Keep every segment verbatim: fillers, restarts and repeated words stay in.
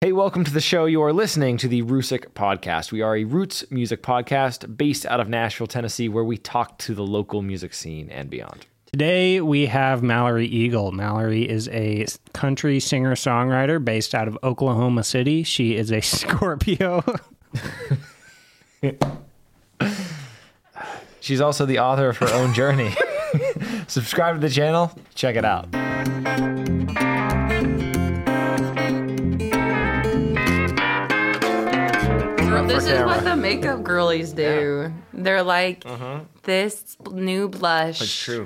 Hey, welcome to the show. You are listening to the Rusick Podcast. We are a roots music podcast based out of Nashville, Tennessee, where we talk to the local music scene and beyond. Today we have Mallory Eagle. Mallory is a country singer-songwriter based out of Oklahoma City. She is a Scorpio. She's also the author of her own journey. Subscribe to the channel. Check it out. This is what the makeup girlies do. Yeah. They're like, uh-huh. This new blush. It's true.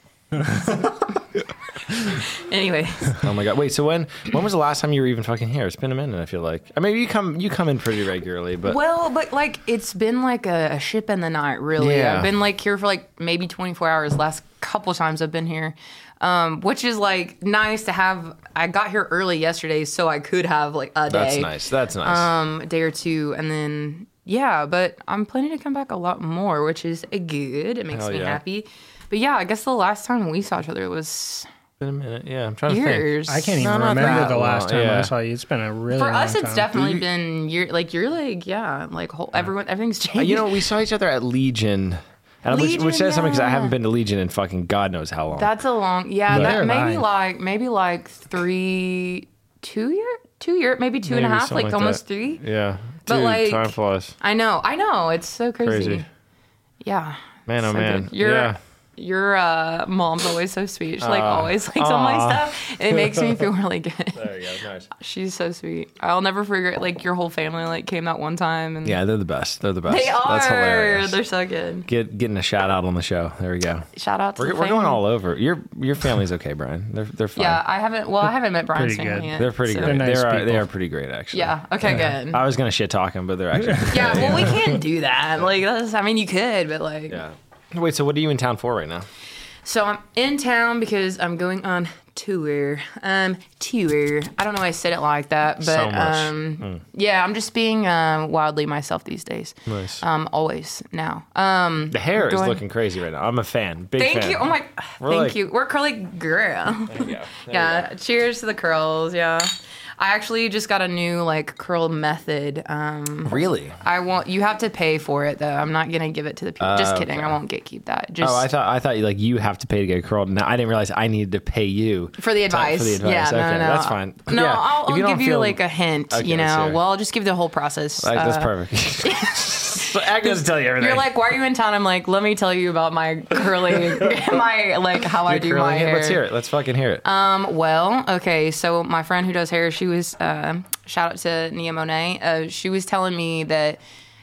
Anyways. Oh my god. Wait, so when when was the last time you were even fucking here? It's been a minute, I feel like. I mean, you come you come in pretty regularly, but Well, but like it's been like a, a ship in the night, really. Yeah. I've been like here for like maybe twenty-four hours last couple times I've been here. Um, which is like nice to have. I got here early yesterday, so I could have like a day. That's nice. That's nice. Um, a day or two, and then yeah. But I'm planning to come back a lot more, which is good. It makes Hell me yeah. happy. But yeah, I guess the last time we saw each other was been a minute. Yeah, I'm trying years. to think. I can't even No, not remember that the last long. time Yeah. I saw you. It's been a really For long us, it's time. definitely You- been year. Like you're like yeah, like whole everyone everything's changed. Uh, you know, we saw each other at Legion. And which, Legion, which says something because I yeah. haven't been to Legion in fucking God knows how long. That's a long, yeah. But- that Never maybe mind. like maybe like three, two year, two year, maybe two and a Maybe half, something like, like almost that. three. Yeah. But, Dude, like- time flies. I know, I know. It's so crazy. Crazy. Yeah. Man, oh So man. good. Your Yeah. your uh, mom's always so sweet. She like Aw. always likes all my Aw. stuff. It makes me feel really good. There you go. Nice. She's so sweet. I'll never forget. Like your whole family like came that one time, and Yeah, they're the best. They're the best. they are. That's hilarious. They're so good. Get getting a shout out on the show. There we go. Shout out to We're, the we're going family. all over. Your your family's okay, Brian. They're they're fine. Yeah, I haven't. Well, I haven't met Brian's Pretty family good. yet. They're pretty so- great. They're nice they are they people. are pretty great actually. Yeah. Okay. Good. I was gonna shit talk them, but they're actually. Yeah, well, we can't do that. Like, that's, I mean, you could, but like. Yeah. Wait. So what are you in town for right now? So I'm in town because I'm going on tour. Um, tour. I don't know why I said it like that, but So much. um, yeah, I'm just being um wildly myself these days. Nice. Um, always now. Um, The hair is going- looking crazy right now. I'm a fan. Big Thank fan. you. Oh my. We're thank like- you. We're curly girl. There you go. There yeah. you go. Cheers to the curls. Yeah. I actually just got a new like curl method. Um, Really? I won't. You have to pay for it though. I'm not gonna give it to the people. Just kidding. okay. I won't get keep that. Just Oh, I thought I thought you like you have to pay to get curled. No, I didn't realize I needed to pay you for the advice. For the advice. Yeah, okay, no, no, no. that's fine. No, Yeah, I'll, if I'll you don't give you feel- like a hint. Okay, you know, sure. well, I'll just give you the whole process. Like, that's Uh, perfect. So Ag doesn't tell you everything. You're like, why are you in town? I'm like, let me tell you about my curly, my like how I You're do curling my it? hair. Let's hear it. Let's fucking hear it. Um, well, okay, so my friend who does hair, she was uh, shout out to Nia Monet. Uh, she was telling me that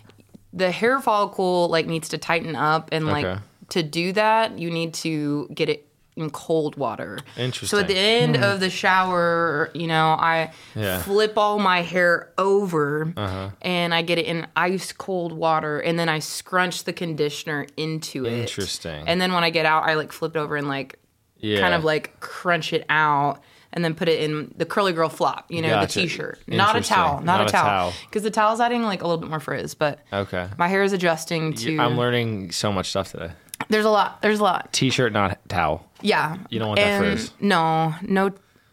the hair follicle like needs to tighten up, and like Okay. to do that, you need to get it in cold water. Interesting. So at the end of the shower, you know, I Yeah. flip all my hair over Uh-huh. and I get it in ice cold water, and then I scrunch the conditioner into it. Interesting. And then when I get out, I like flip it over and like yeah. kind of like crunch it out and then put it in the curly girl flop, you know, Gotcha. the t-shirt. Not a Interesting. towel, not, Not a a towel. towel. Because the towel's adding like a little bit more frizz, but Okay. my hair is adjusting to. I'm learning so much stuff today. There's a lot. There's a lot. T-shirt, not towel. Yeah. You don't want that And frizz. No, no,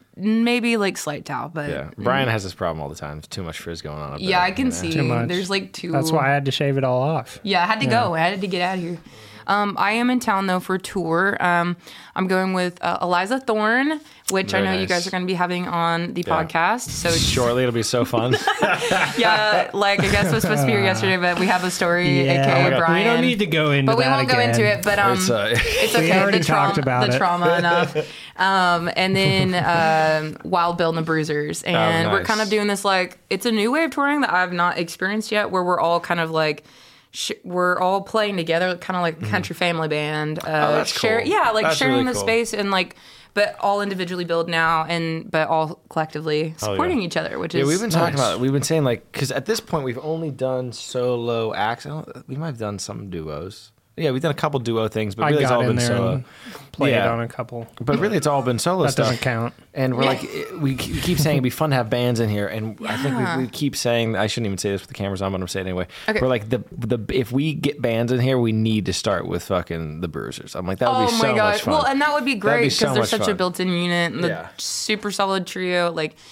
maybe like slight towel, but Yeah. Brian has this problem all the time. Too much frizz going on up yeah, there. I can see. Too much. There's like two. That's why I had to shave it all off. Yeah, I had to go. I had to get out of here. Um, I am in town though for tour. Um, I'm going with uh, Eliza Thorne, which Very I know you nice. guys are going to be having on the Yeah. podcast. So Shortly, it'll be so fun. yeah, like I guess it was supposed to be here yesterday, but we have a story, aka God. Brian. We don't need to go into but we that won't go again. into it. But um, It's, uh, it's We okay. already the trauma, talked about the it. trauma enough. Um, and then um, Wild Bill and the Bruisers, and we're nice. kind of doing this like it's a new way of touring that I've not experienced yet, where we're all kind of like. Sh- we're all playing together, kind of like a country family band. Uh, Oh, that's share, cool. Yeah, like That's sharing really the cool. space and like, but all individually build now, and but all collectively Oh, yeah. supporting each other, which Yeah, is we've been talking nice. about it. We've been saying like because at this point we've only done solo acts. I don't, we might have done some duos. Yeah, we've done a couple duo things, but I really it's got all in been there solo. and played Yeah. on a couple. But really, it's all been solo That stuff. doesn't count. And we're like, it- we we keep saying it'd be fun to have bands in here, and I think Yeah. we, we keep saying I shouldn't even say this with the cameras on, but I'm saying it anyway. Okay. We're like the the if we get bands in here, we need to start with fucking the Bruisers. I'm like that would Oh be so my much gosh! fun. Well, and that would be That'd great be because so they're much such a fun. built-in unit and the Yeah. super solid trio. Like,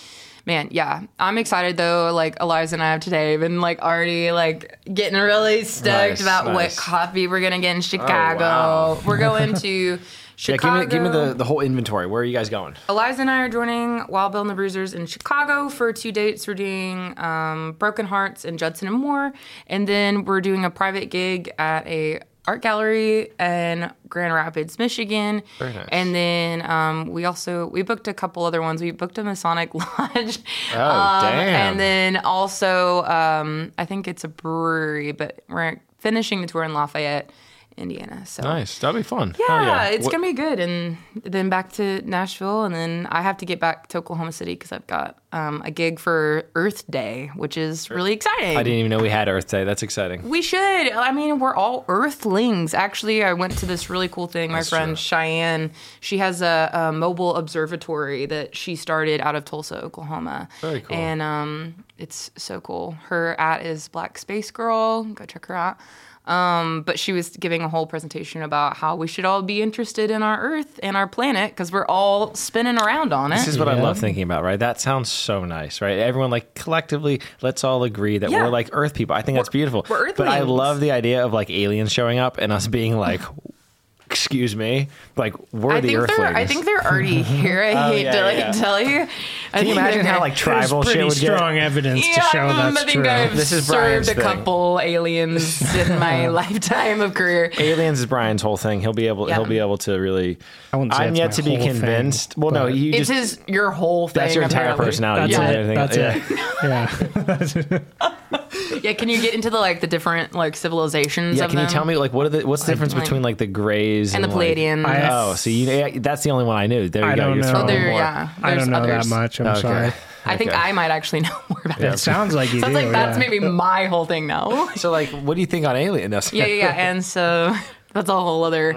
Man, yeah. I'm excited though. Like Eliza and I have today been like already like getting really stoked Nice, about nice. what coffee we're gonna get in Chicago. wow. We're going to Chicago. Yeah, give me, give me the, the whole inventory. Where are you guys going? Eliza and I are joining Wild Bill and the Bruisers in Chicago for two dates. We're doing um, Broken Hearts and Judson and Moore, and then we're doing a private gig at a art gallery in Grand Rapids, Michigan. Very nice. And then um, we also we booked a couple other ones. We booked a Masonic Lodge. Oh, um, damn. And then also um, I think it's a brewery, but we're finishing the tour in Lafayette, Indiana. So Nice. That'll be fun. yeah, Hell yeah. it's What- gonna be good. And then back to Nashville, and then I have to get back to Oklahoma City because I've got um, a gig for Earth Day, which is really exciting. I didn't even know we had Earth Day. That's exciting. We should. I mean, we're all Earthlings. Actually, I went to this really cool thing. My That's friend true. Cheyenne, she has a, a mobile observatory that she started out of Tulsa, Oklahoma. Very cool. And um, it's so cool. Her at is Black Space Girl. Go check her out. Um, but she was giving a whole presentation about how we should all be interested in our Earth and our planet because we're all spinning around on it. This is what I Yeah. love thinking about, right? That sounds so nice, right? Everyone, like, collectively, let's all agree that Yeah. we're like Earth people. I think that's beautiful. we're but I Earthlings. love the idea of like aliens showing up and us being like, excuse me, like we're I the think Earthlings. they're. I think they're already here. I Oh, hate yeah, to like yeah. tell you. I Can you think imagine they're- how like There's tribal shit pretty would get? strong evidence Yeah, to show I that's think true. I've This is served Brian's a thing. couple aliens in my lifetime of career. Aliens is Brian's whole thing. He'll be able. Yeah. He'll be able to really. I wouldn't say I'm it's yet my to be whole convinced. thing, well, no, but- you It's just. his your whole thing. That's your entire apparently. personality. That's You it. did everything- That's yeah. it. Yeah. Yeah, can you get into the like the different like civilizations? Yeah, of can you them? tell me like what are the what's the difference like- between like the Greys And and, the like- Palladians. I- Oh, so you yeah, that's the only one I knew. There you I go. don't You're know. throwing Oh, there, more. yeah. I There's don't know others. that much. I'm Okay. sorry. I think Okay. I might actually know more about It it. sounds like you Sounds do. like that's yeah. maybe my whole thing now. So like, what do you think on Alien? No, yeah, yeah, yeah. And so that's a whole other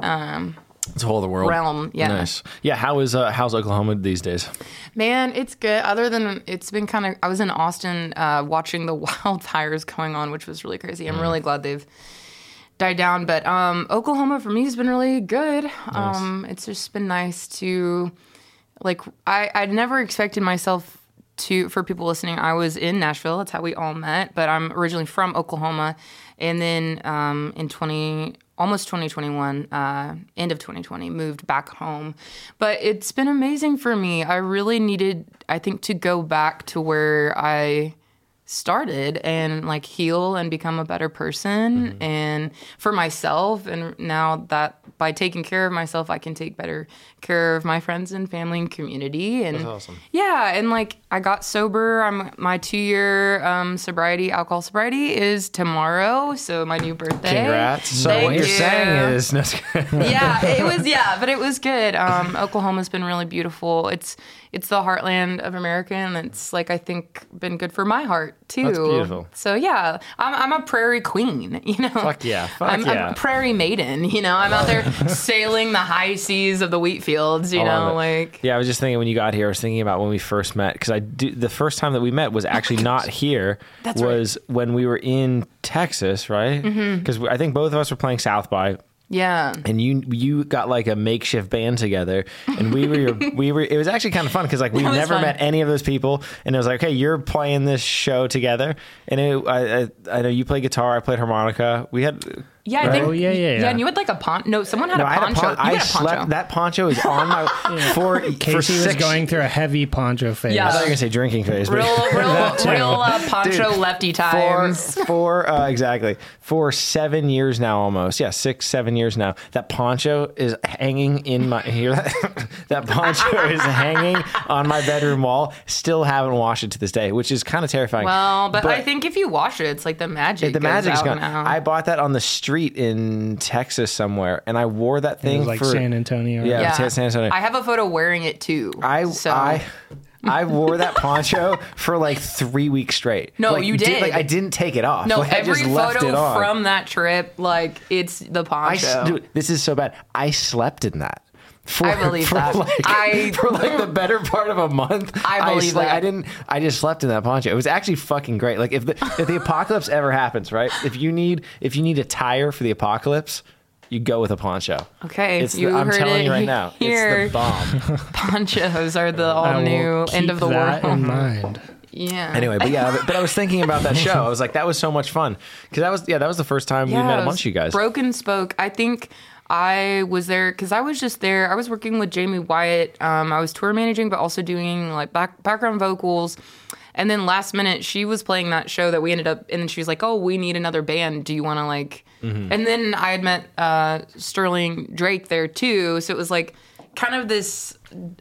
it's a whole other world. realm. Yeah. Nice. Yeah. How is uh, how's Oklahoma these days? Man, it's good. Other than it's been kind of, I was in Austin uh, watching the wildfires going on, which was really crazy. I'm really glad they've died down. But um, Oklahoma for me has been really good. Um, it's just been nice to, like, I I'd never expected myself to. For people listening, I was in Nashville. That's how we all met. But I'm originally from Oklahoma, and then um, in twenty. Almost twenty twenty-one, uh, end of twenty twenty, moved back home. But it's been amazing for me. I really needed, I think, to go back to where I started and like heal and become a better person and for myself. And now that by taking care of myself, I can take better care of my friends and family and community. And That's awesome. yeah, and like I got sober. I'm my two year um, sobriety, alcohol sobriety is tomorrow. So my new birthday. Congrats. So Thank what you're you. saying is, no, Yeah, it was yeah, but it was good. Um, Oklahoma's been really beautiful. It's it's the heartland of America, and it's like I think been good for my heart too. That's beautiful. So yeah, I'm I'm a prairie queen. You know, Fuck yeah, fuck I'm, I'm yeah. a prairie maiden. You know, I'm out there sailing the high seas of the wheat fields. You I love know, it. like Yeah, I was just thinking when you got here, I was thinking about when we first met because I do, the first time that we met was actually not here. That's right. was when we were in Texas, right? Because I think both of us were playing South by. yeah. And you you got like a makeshift band together, and we were we were. It was actually kind of fun because like we've It was never fun. met any of those people, and it was like, okay, you're playing this show together, and it, I, I I know you play guitar, I played harmonica. We had Yeah, I Right? think. Oh, yeah, yeah, Yeah, yeah. and you had like a poncho. No, someone had no, a I had a poncho. pon- You I had a poncho. slept. That poncho is on my for for Casey was six. going through a heavy poncho phase. Yeah. I thought you were gonna say drinking phase, but real, real, real uh, poncho Dude, lefty for times. for uh, exactly for seven years now, almost yeah, six seven years now. That poncho is hanging in my hear that that poncho is hanging on my bedroom wall. Still haven't washed it to this day, which is kind of terrifying. Well, but, I think if you wash it, it's like the magic. the goes magic's out gone. now. I bought that on the street in Texas somewhere, and I wore that It thing was like for San Antonio. Yeah. yeah, San- San Antonio. I have a photo wearing it too. I so. I I wore that poncho for like three weeks straight. No, Like, you did. Like I didn't take it off. no, Like, I every just left it photo on. from that trip, like it's the I poncho. s- dude, this is so bad. I slept in that. For, I believe for that. Like, I- for like the better part of a month. I believe s- like, that. I didn't. I just slept in that poncho. It was actually fucking great. Like if the if the apocalypse ever happens, right? If you need if you need a tire for the apocalypse, you go with a poncho. Okay, It's the, you I'm heard telling it you right now, here. it's the bomb. Ponchos are the all I will new keep end of the that world. in mind. Yeah. Anyway, but yeah, but, but I was thinking about that show. I was like, that was so much fun because that was yeah, that was the first time we met it a bunch was of you guys. Broken Spoke. I think I was there because I was just there. I was working with Jamie Wyatt. Um, I was tour managing, but also doing like back, background vocals. And then last minute, she was playing that show that we ended up, and then she was like, "Oh, we need another band. Do you want to like?" Mm-hmm. And then I had met uh, Sterling Drake there too, so it was like kind of this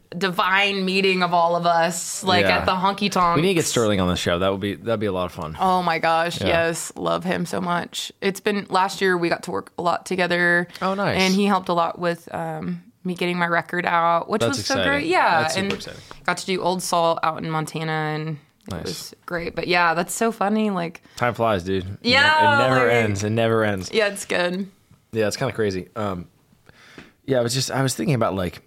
divine meeting of all of us, like Yeah. at the honky tonk. We need to get Sterling on the show. That would be that'd be a lot of fun. Oh my gosh, Yeah. yes. Love him so much. It's been last year we got to work a lot together. Oh, nice. And he helped a lot with um, me getting my record out, which That's was so exciting. great. Yeah. That's super and exciting. got to do Old Salt out in Montana and it Nice. was great. But yeah, that's so funny. Like, Time flies, dude. It Yeah, ne- it never like- ends. It never ends. yeah, it's good. Yeah, it's kind of crazy. Um, yeah, I was just I was thinking about like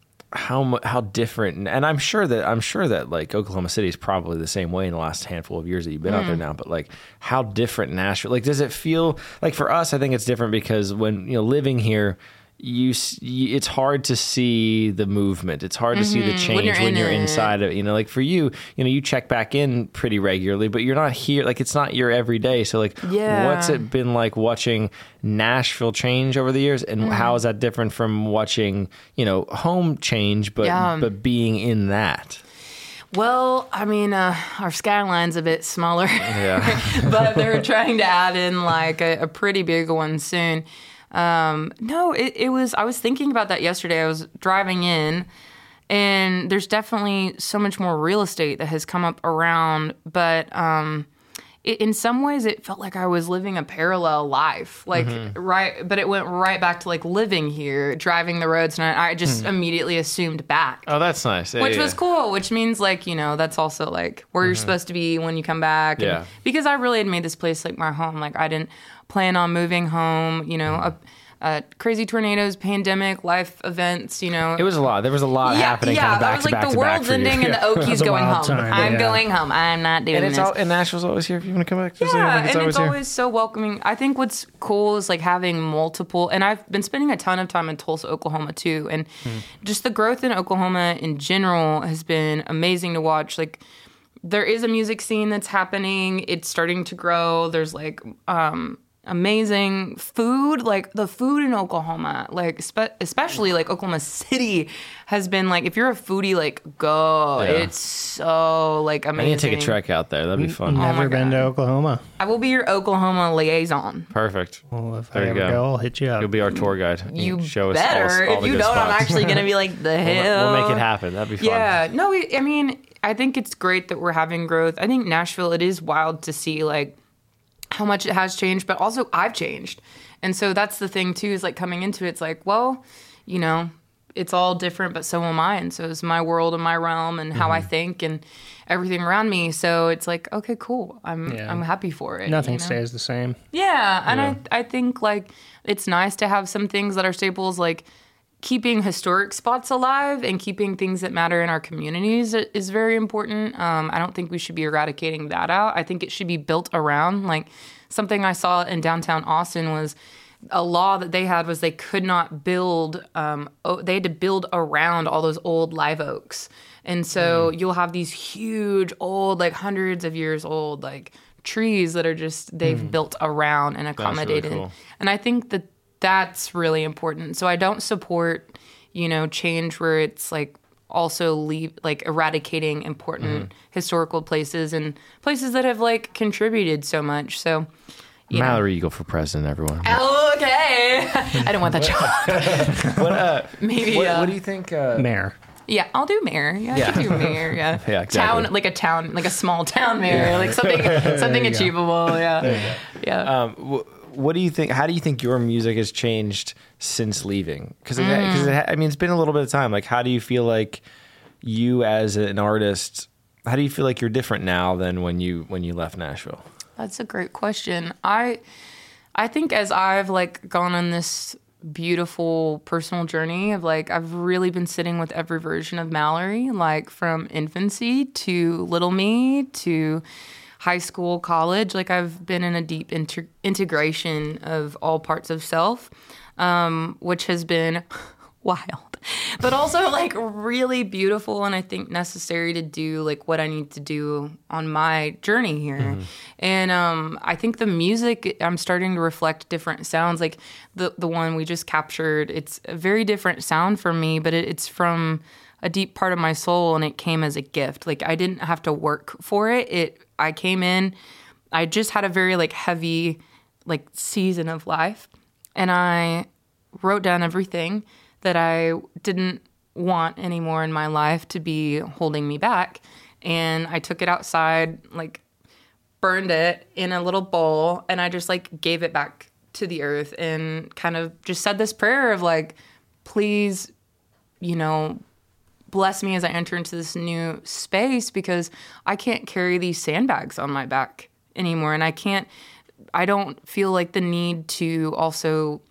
how mu- how different, and, and I'm sure that I'm sure that like Oklahoma City is probably the same way in the last handful of years that you've been out there now. But like, how different Nashville? Like, does it feel like for us? I think it's different because when you know living here. You, s- you, it's hard to see the movement. It's hard to see the change you're when in you're it. inside of it. You know, like for you, you know, you check back in pretty regularly, but you're not here. Like it's not your everyday. So like, Yeah. what's it been like watching Nashville change over the years, and Mm. how is that different from watching, you know, home change, but Yeah. but being in that? Well, I mean, uh, our skyline's a bit smaller, Yeah. but they're trying to add in like a, a pretty big one soon. Um, no, it, it was, I was thinking about that yesterday. I was driving in and there's definitely so much more real estate that has come up around, but, um, it, in some ways it felt like I was living a parallel life, like right, but it went right back to like living here, driving the roads. And I, I just immediately assumed back. Oh, that's nice. Yeah, Which yeah. was cool, which means like, you know, that's also like where you're supposed to be when you come back. And Yeah. because I really had made this place like my home. Like I didn't plan on moving home, you know, a, a crazy tornadoes, pandemic, life events, you know. It was a lot. There was a lot happening. yeah, kind of that back was to like back the to back world's for you. ending and the Okies was a going home. wild time, I'm yeah. going home. I'm not doing And it's this. all. And Nashville's always here if you want to come back. Just, Yeah, like, and it's here. always so welcoming. I think what's cool is like having multiple, and I've been spending a ton of time in Tulsa, Oklahoma too, and just the growth in Oklahoma in general has been amazing to watch. Like there is a music scene that's happening. It's starting to grow. There's like um amazing food, like the food in Oklahoma, like spe- especially like Oklahoma City has been like, if you're a foodie, like go. Yeah. It's so like I amazing. need to take a trek out there. That'd be fun. my Never been God. to Oklahoma. I will be your Oklahoma liaison. Perfect. Well, if There I you ever go. go, I'll hit you up. You'll be our tour guide. You show us better. all, all If the you good don't, I'm spots. actually going to be like, the We'll, hell. we'll make it happen. That'd be fun. Yeah. No, we, I mean, I think it's great that we're having growth. I think Nashville, it is wild to see like how much it has changed, but also I've changed. And so that's the thing too, is like coming into it, it's like, well, you know, it's all different, but so am I. And so is my world and my realm and how Mm-hmm. I think and everything around me. So it's like, okay, cool. I'm Yeah. I'm happy for it. Nothing you know? stays the same. Yeah, and Yeah. I I think like it's nice to have some things that are staples, like keeping historic spots alive and keeping things that matter in our communities i- is very important. Um, I don't think we should be eradicating that out. I think it should be built around. Like something I saw in downtown Austin was a law that they had was they could not build. Um, oh, they had to build around all those old live oaks, and so you'll have these huge old, like hundreds of years old, like trees that are just they've built around and really accommodated. cool. And I think that that's really important. So I don't support, you know, change where it's like also leave like eradicating important historical places and places that have like contributed so much. So you know. Mallory Eagle for president, everyone. Okay. I didn't want that job. What, uh, Maybe. what, uh, what do you think? Uh, Mayor. Yeah, I'll do mayor. Yeah, I could do mayor. Yeah, Yeah, exactly. Town, like a town, like a small town mayor, like something, something you go. achievable. Yeah, yeah. Um, wh- what do you think? How do you think your music has changed since leaving? Because because Mm. I mean, it's been a little bit of time. Like, how do you feel like you as an artist? How do you feel like you're different now than when you when you left Nashville? That's a great question. I, I think as I've like gone on this beautiful personal journey of like I've really been sitting with every version of Mallory, like from infancy to little me to high school, college. Like I've been in a deep inter- integration of all parts of self, um, which has been wild, but also like really beautiful, and I think necessary to do like what I need to do on my journey here. Mm-hmm. And um, I think the music, I'm starting to reflect different sounds. Like the the one we just captured, it's a very different sound for me, but it, it's from a deep part of my soul, and it came as a gift. Like I didn't have to work for it. It I came in, I just had a very like heavy like season of life, and I wrote down everything that I didn't want anymore in my life to be holding me back. And I took it outside, like burned it in a little bowl, and I just like gave it back to the earth and kind of just said this prayer of like, please, you know, bless me as I enter into this new space, because I can't carry these sandbags on my back anymore. And I can't, I don't feel like the need to also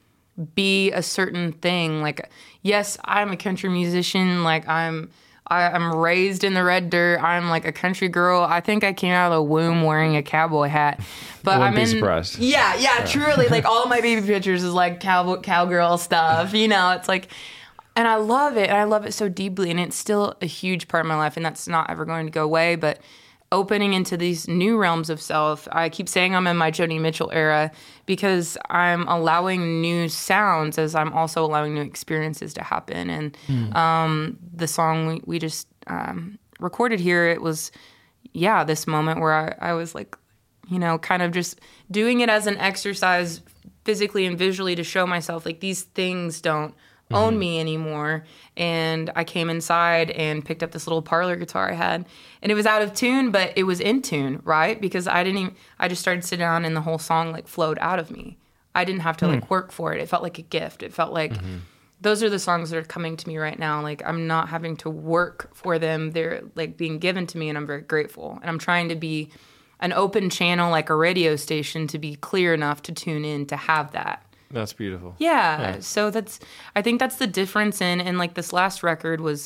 be a certain thing. Like, yes, I'm a country musician. Like I'm, I, I'm raised in the red dirt. I'm like a country girl. I think I came out of the womb wearing a cowboy hat, but I'm be in, surprised. yeah, yeah, truly. Like all of my baby pictures is like cowboy, cowgirl stuff, you know, it's like, and I love it. And I love it so deeply. And it's still a huge part of my life, and that's not ever going to go away, but opening into these new realms of self. I keep saying I'm in my Joni Mitchell era because I'm allowing new sounds as I'm also allowing new experiences to happen. And mm. um, the song we, we just um, recorded here, it was, yeah, this moment where I, I was like, you know, kind of just doing it as an exercise physically and visually to show myself like these things don't own me anymore. And I came inside and picked up this little parlor guitar I had, and it was out of tune, but it was in tune, right? Because I didn't even, I just started to sit down and the whole song like flowed out of me. I didn't have to mm. like work for it. It felt like a gift. It felt like mm-hmm. those are the songs that are coming to me right now. Like I'm not having to work for them. They're like being given to me, and I'm very grateful. And I'm trying to be an open channel, like a radio station, to be clear enough to tune in to have that. That's beautiful. Yeah. yeah. So that's, I think that's the difference in, and like this last record was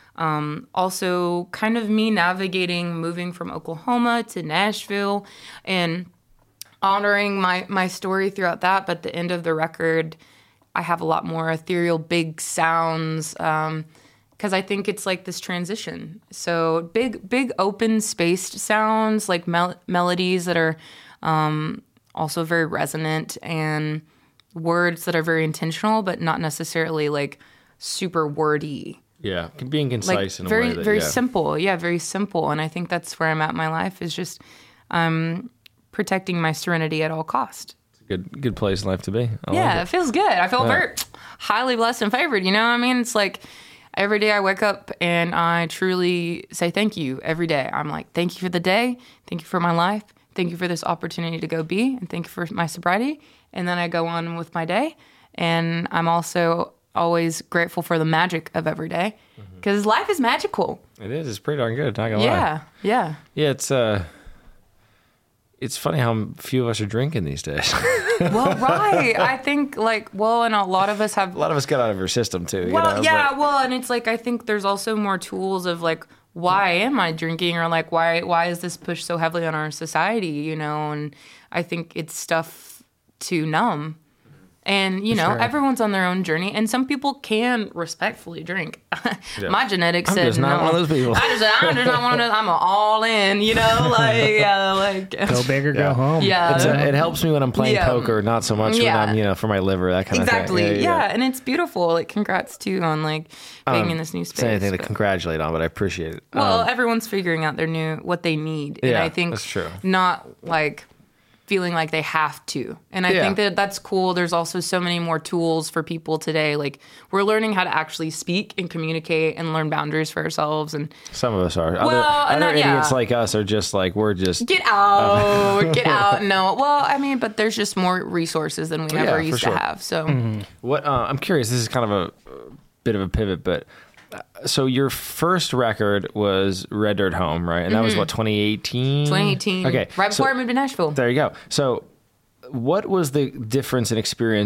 um, also kind of me navigating, moving from Oklahoma to Nashville and honoring my, my story throughout that. But the end of the record, I have a lot more ethereal, big sounds, um, because I think it's like this transition. So big, big open spaced sounds, like mel- melodies that are um, also very resonant, and words that are very intentional, but not necessarily like super wordy. Yeah, being concise like, in a very, way that, very yeah. simple. Yeah, very simple. And I think that's where I'm at in my life, is just um, protecting my serenity at all cost. It's a good, good place in life to be. I yeah, like it. it feels good. I feel yeah. very highly blessed and favored. You know what I mean? It's like every day I wake up and I truly say thank you every day. I'm like, thank you for the day. Thank you for my life. Thank you for this opportunity to go be, and thank you for my sobriety. And then I go on with my day. And I'm also always grateful for the magic of every day, because mm-hmm. life is magical. It is. It's pretty darn good. Not gonna yeah, lie. Yeah. Yeah. It's uh, it's funny how few of us are drinking these days. Well, right. I think like, well, and a lot of us have. A lot of us got out of our system too. Well, you know? yeah. But, well, and it's like, I think there's also more tools of like, why am I drinking, or like, why, why is this pushed so heavily on our society? You know, and I think it's stuff to numb. And, you know, sure. everyone's on their own journey, and some people can respectfully drink. Yeah. My genetics I'm said just not no. one of those people. I just, I'm just not one of those. I'm all in, you know, like, uh, like. Go big or Yeah. go home. Yeah. It's a, it helps me when I'm playing Yeah. poker, not so much Yeah. when I'm, you know, for my liver, that kind Exactly. of thing. Yeah, yeah, and it's beautiful. Like, congrats too on like being Um, in this new space. It's anything to but- congratulate on, but I appreciate it. Well, Um, everyone's figuring out their new what they need, and Yeah, I think that's true. not like feeling like they have to. And I Yeah. think that that's cool. There's also so many more tools for people today. Like, we're learning how to actually speak and communicate and learn boundaries for ourselves. And some of us are. Well, other other not- yeah. idiots like us are just like, we're just. get out, get out. No, well, I mean, but there's just more resources than we Yeah, ever for used sure. to have. So What uh, I'm curious. This is kind of a, a bit of a pivot, but uh, so your first record was Red Dirt Home, right? And that was what, twenty eighteen? twenty eighteen, Okay, right so- before I moved to Nashville. There you go. So, what was the difference in experience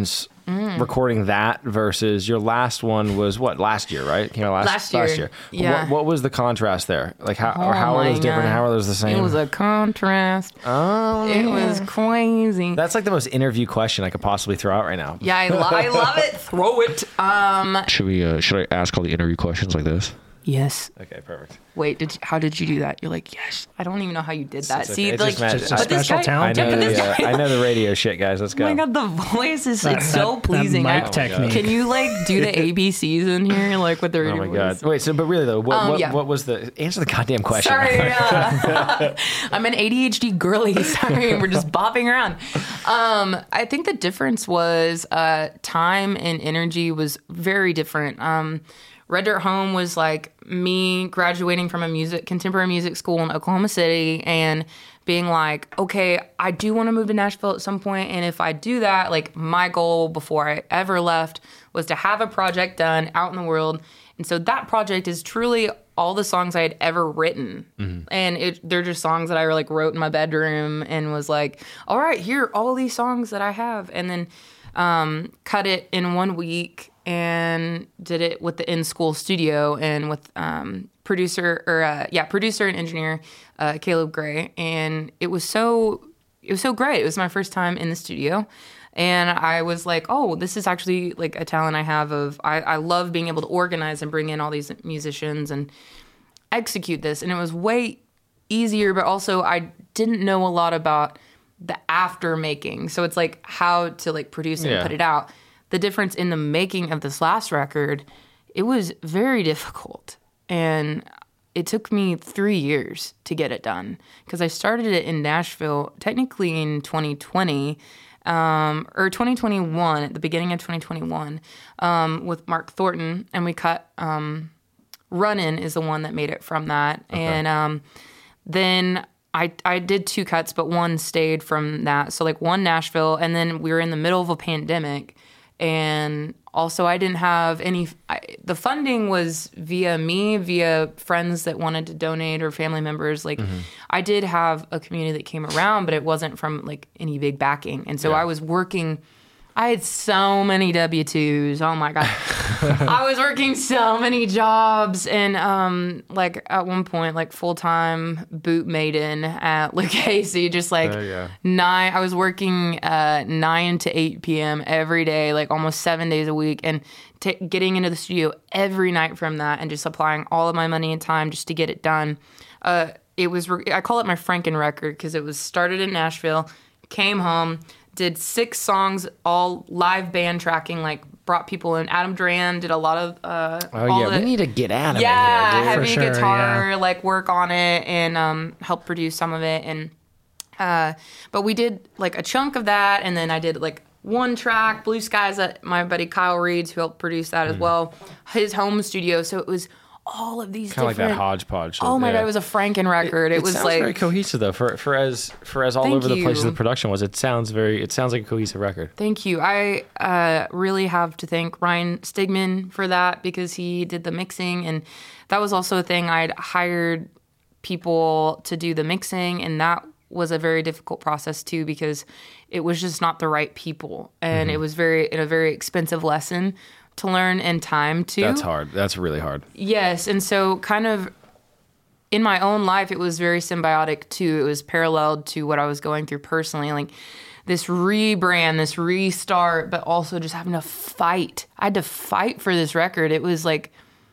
Mm. recording that versus your last one was what last year, right? It came out last, Last year. Last year. Yeah. What, what was the contrast there? Like how Oh or how are my those different? God. How are those the same? It was a contrast. oh, It was crazy. That's like the most interview question I could possibly throw out right now. Yeah, I, lo- I love it. Throw it. Um. Should we? Uh, should I ask all the interview questions like this? Yes. Okay, perfect. Wait. Did you, how did you do that? You're like, yes. I don't even know how you did that. It's See, okay. It's like, just magic. It's a but this special guy, talent. I Yeah, know, but this the, uh, guy, I know the radio shit, guys. Let's oh go. my god, the voice is it's so That pleasing. mic I- technique. Can you like do the A B Cs in here, like with the Oh radio my voice? god! Wait, so but really though, what Um, what, yeah. what was the answer the goddamn question? Sorry, uh, I'm an A D H D girly. Sorry, we're just bopping around. Um, I think the difference was uh, time and energy was very different. Um, Red Dirt Home was like me graduating from a music contemporary music school in Oklahoma City and being like, okay, I do want to move to Nashville at some point, and if I do that, like my goal before I ever left was to have a project done out in the world. And so that project is truly all the songs I had ever written. Mm-hmm. And it, they're just songs that I like wrote in my bedroom and was like, all right, here are all these songs that I have. And then um, cut it in one week and did it with the in-school studio and with um, producer or uh, yeah, producer and engineer uh, Caleb Gray. And it was so it was so great. It was my first time in the studio. And I was like, oh, this is actually like a talent I have of, I, I love being able to organize and bring in all these musicians and execute this. And it was way easier, but also I didn't know a lot about the after making. So it's like how to like produce it Yeah. and put it out. The difference in the making of this last record, it was very difficult. And it took me three years to get it done because I started it in Nashville technically in twenty twenty. Um, or twenty twenty-one, at the beginning of twenty twenty-one, um, with Mark Thornton, and we cut um, Runnin' is the one that made it from that. Okay. And um, then I I did two cuts, but one stayed from that. So like one Nashville, and then we were in the middle of a pandemic, and also I didn't have any. I, the funding was via me, via friends that wanted to donate or family members. Like mm-hmm. I did have a community that came around, but it wasn't from like any big backing, and so yeah. I was working. I had so many W two's. Oh my God. I was working so many jobs and um like at one point like full-time boot maiden at Lucchese, just like uh, yeah. nine I was working uh nine to eight p.m. every day, like almost seven days a week, and t- getting into the studio every night from that and just applying all of my money and time just to get it done. Uh it was re- I call it my Franken record because it was started in Nashville, came home, did six songs, all live band tracking, like brought people in. Adam Duran did a lot of uh Oh all yeah, the, we need to get Adam yeah, in here, dude. heavy For sure, guitar, yeah. like work on it and um help produce some of it. And uh but we did like a chunk of that, and then I did like one track, Blue Skies, that my buddy Kyle Reeds, who helped produce that mm. as well, his home studio. So it was all of these kind of different, like that hodgepodge. Oh my yeah. God, it was a Franken record. It, It, it was sounds like very cohesive though. For for as for as all Thank over the place you. the production was, it sounds very. It sounds like a cohesive record. Thank you. I uh, really have to thank Ryan Stigman for that because he did the mixing, and that was also a thing. I'd hired people to do the mixing, and that was a very difficult process too because it was just not the right people, and mm-hmm. it was very a very expensive lesson to learn and time too. That's hard. That's really hard. Yes, and so kind of in my own life, it was very symbiotic too. It was paralleled to what I was going through personally, like this rebrand, this restart, but also just having to fight. I had to fight for this record. It was like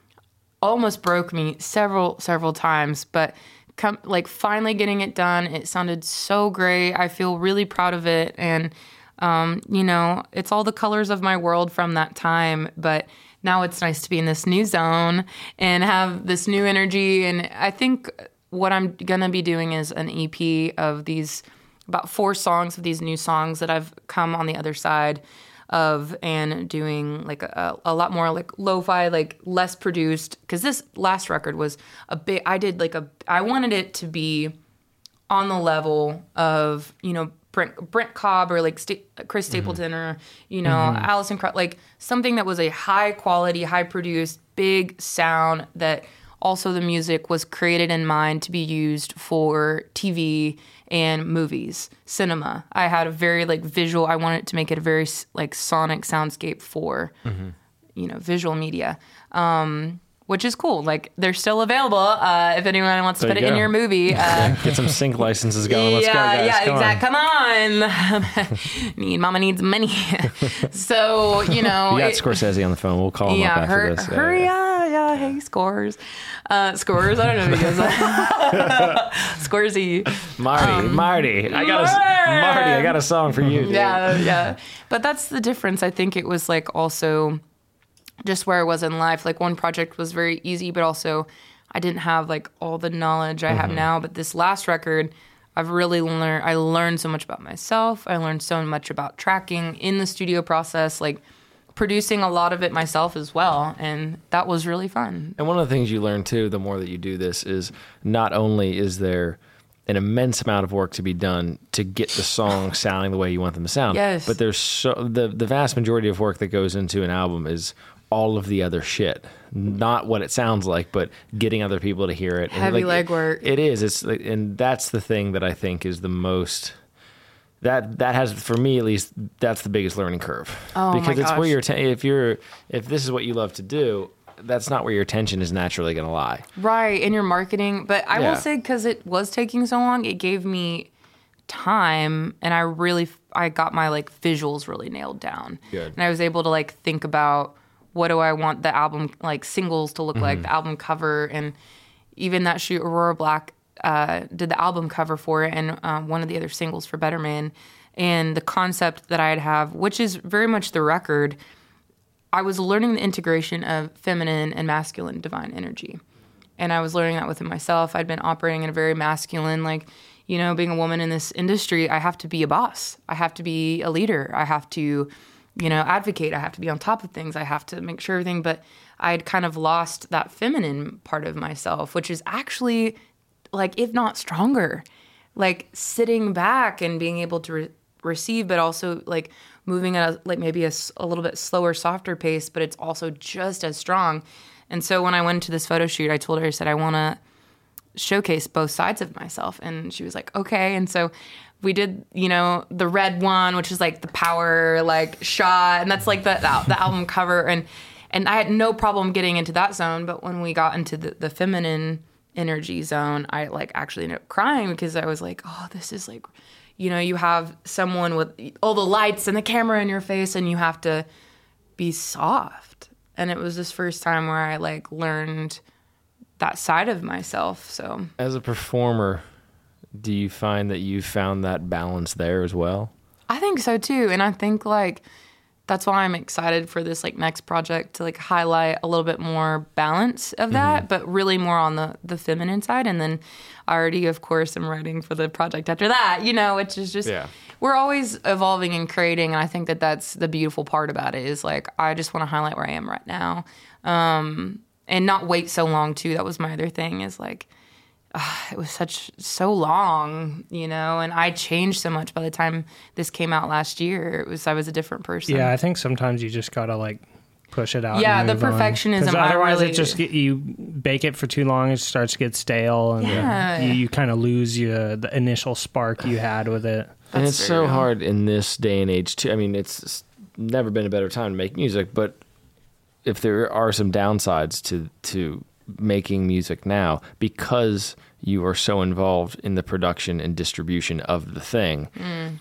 almost broke me several, several times, but come like finally getting it done. It sounded so great. I feel really proud of it, and Um, you know, it's all the colors of my world from that time, but now it's nice to be in this new zone and have this new energy. And I think what I'm going to be doing is an E P of these, about four songs of these new songs that I've come on the other side of, and doing like a, a lot more like lo-fi, like less produced. Cause this last record was a bit, I did like a, I wanted it to be on the level of, you know, Brent, Brent Cobb or like St- Chris Stapleton mm-hmm. or, you know, mm-hmm. Allison Crutch, like something that was a high quality, high produced, big sound that also the music was created in mind to be used for T V and movies, cinema. I had a very like visual, I wanted to make it a very like sonic soundscape for, mm-hmm. you know, visual media. Um, which is cool. Like, they're still available uh, if anyone wants to There put you it in go. your movie. Uh, Yeah, get some sync licenses going. Let's yeah, go, guys. yeah, Come exactly. on. Come on. Need mama needs money. So, you know. We got it- Scorsese on the phone. We'll call him yeah, up after hur- this. Yeah, hurry yeah. up. Yeah, hey, scores. Uh, scores? I don't know if he goes that. Scorsese. Marty, Marty. I got a, Marty, I got a song for you, dude. Yeah, yeah. But that's the difference. I think it was like also just where I was in life. Like, one project was very easy, but also I didn't have like all the knowledge I have now. But this last record, I've really learned, I learned so much about myself. I learned so much about tracking in the studio process, like producing a lot of it myself as well. And that was really fun. And one of the things you learn too, the more that you do this, is not only is there an immense amount of work to be done to get the songs sounding the way you want them to sound, Yes. but there's so the the vast majority of work that goes into an album is all of the other shit, not what it sounds like, but getting other people to hear it. And, Heavy like, legwork. It, it is. It's like, and that's the thing that I think is the most. That that has, for me at least, that's the biggest learning curve. Oh, my because it's where gosh. your te- if you're if this is what you love to do, that's not where your attention is naturally going to lie. Right, in your marketing. But I Yeah. will say, because it was taking so long, it gave me time, and I really, I got my like visuals really nailed down. Good. And I was able to like think about, what do I want the album, like singles to look like, the album cover, and even that shoot, Aurora Black uh, did the album cover for it, and um, one of the other singles for Better Man. And the concept that I'd have, which is very much the record, I was learning the integration of feminine and masculine divine energy. And I was learning that within myself. I'd been operating in a very masculine, like, you know, being a woman in this industry, I have to be a boss. I have to be a leader. I have to, you know, advocate. I have to be on top of things. I have to make sure everything. But I'd kind of lost that feminine part of myself, which is actually, like, if not stronger, like sitting back and being able to re- receive, but also like moving at a, like maybe a, s- a little bit slower, softer pace, but it's also just as strong. And so when I went to this photo shoot, I told her, I said, I want to showcase both sides of myself. And she was like, okay. And so we did, you know, the red one, which is like the power like shot. And that's like the, the, the album cover. And, and I had no problem getting into that zone. But when we got into the, the feminine energy zone, I like actually ended up crying, because I was like, oh, this is like, you know, you have someone with all the lights and the camera in your face, and you have to be soft. And it was this first time where I like learned that side of myself. So As a performer, do you find that you found that balance there as well? I think so too. And I think like that's why I'm excited for this like next project, to like highlight a little bit more balance of that, mm-hmm. but really more on the, the feminine side. And then I already, of course, am writing for the project after that, you know, which is just, Yeah. we're always evolving and creating. And I think that that's the beautiful part about it, is like, I just want to highlight where I am right now. Um, and not wait so long too. That was my other thing, is like, uh, it was such, so long, you know, and I changed so much by the time this came out last year. It was, I was a different person. Yeah, I think sometimes you just gotta like push it out. Yeah, and the move on. perfectionism, 'Cause I otherwise, really- it just get, you bake it for too long, it starts to get stale, and Yeah. you, you kind of lose you, the initial spark you had with it. And That's it's very so real. hard in this day and age too. I mean, it's it's never been a better time to make music, but if there are some downsides to to making music now, because you are so involved in the production and distribution of the thing, Mm.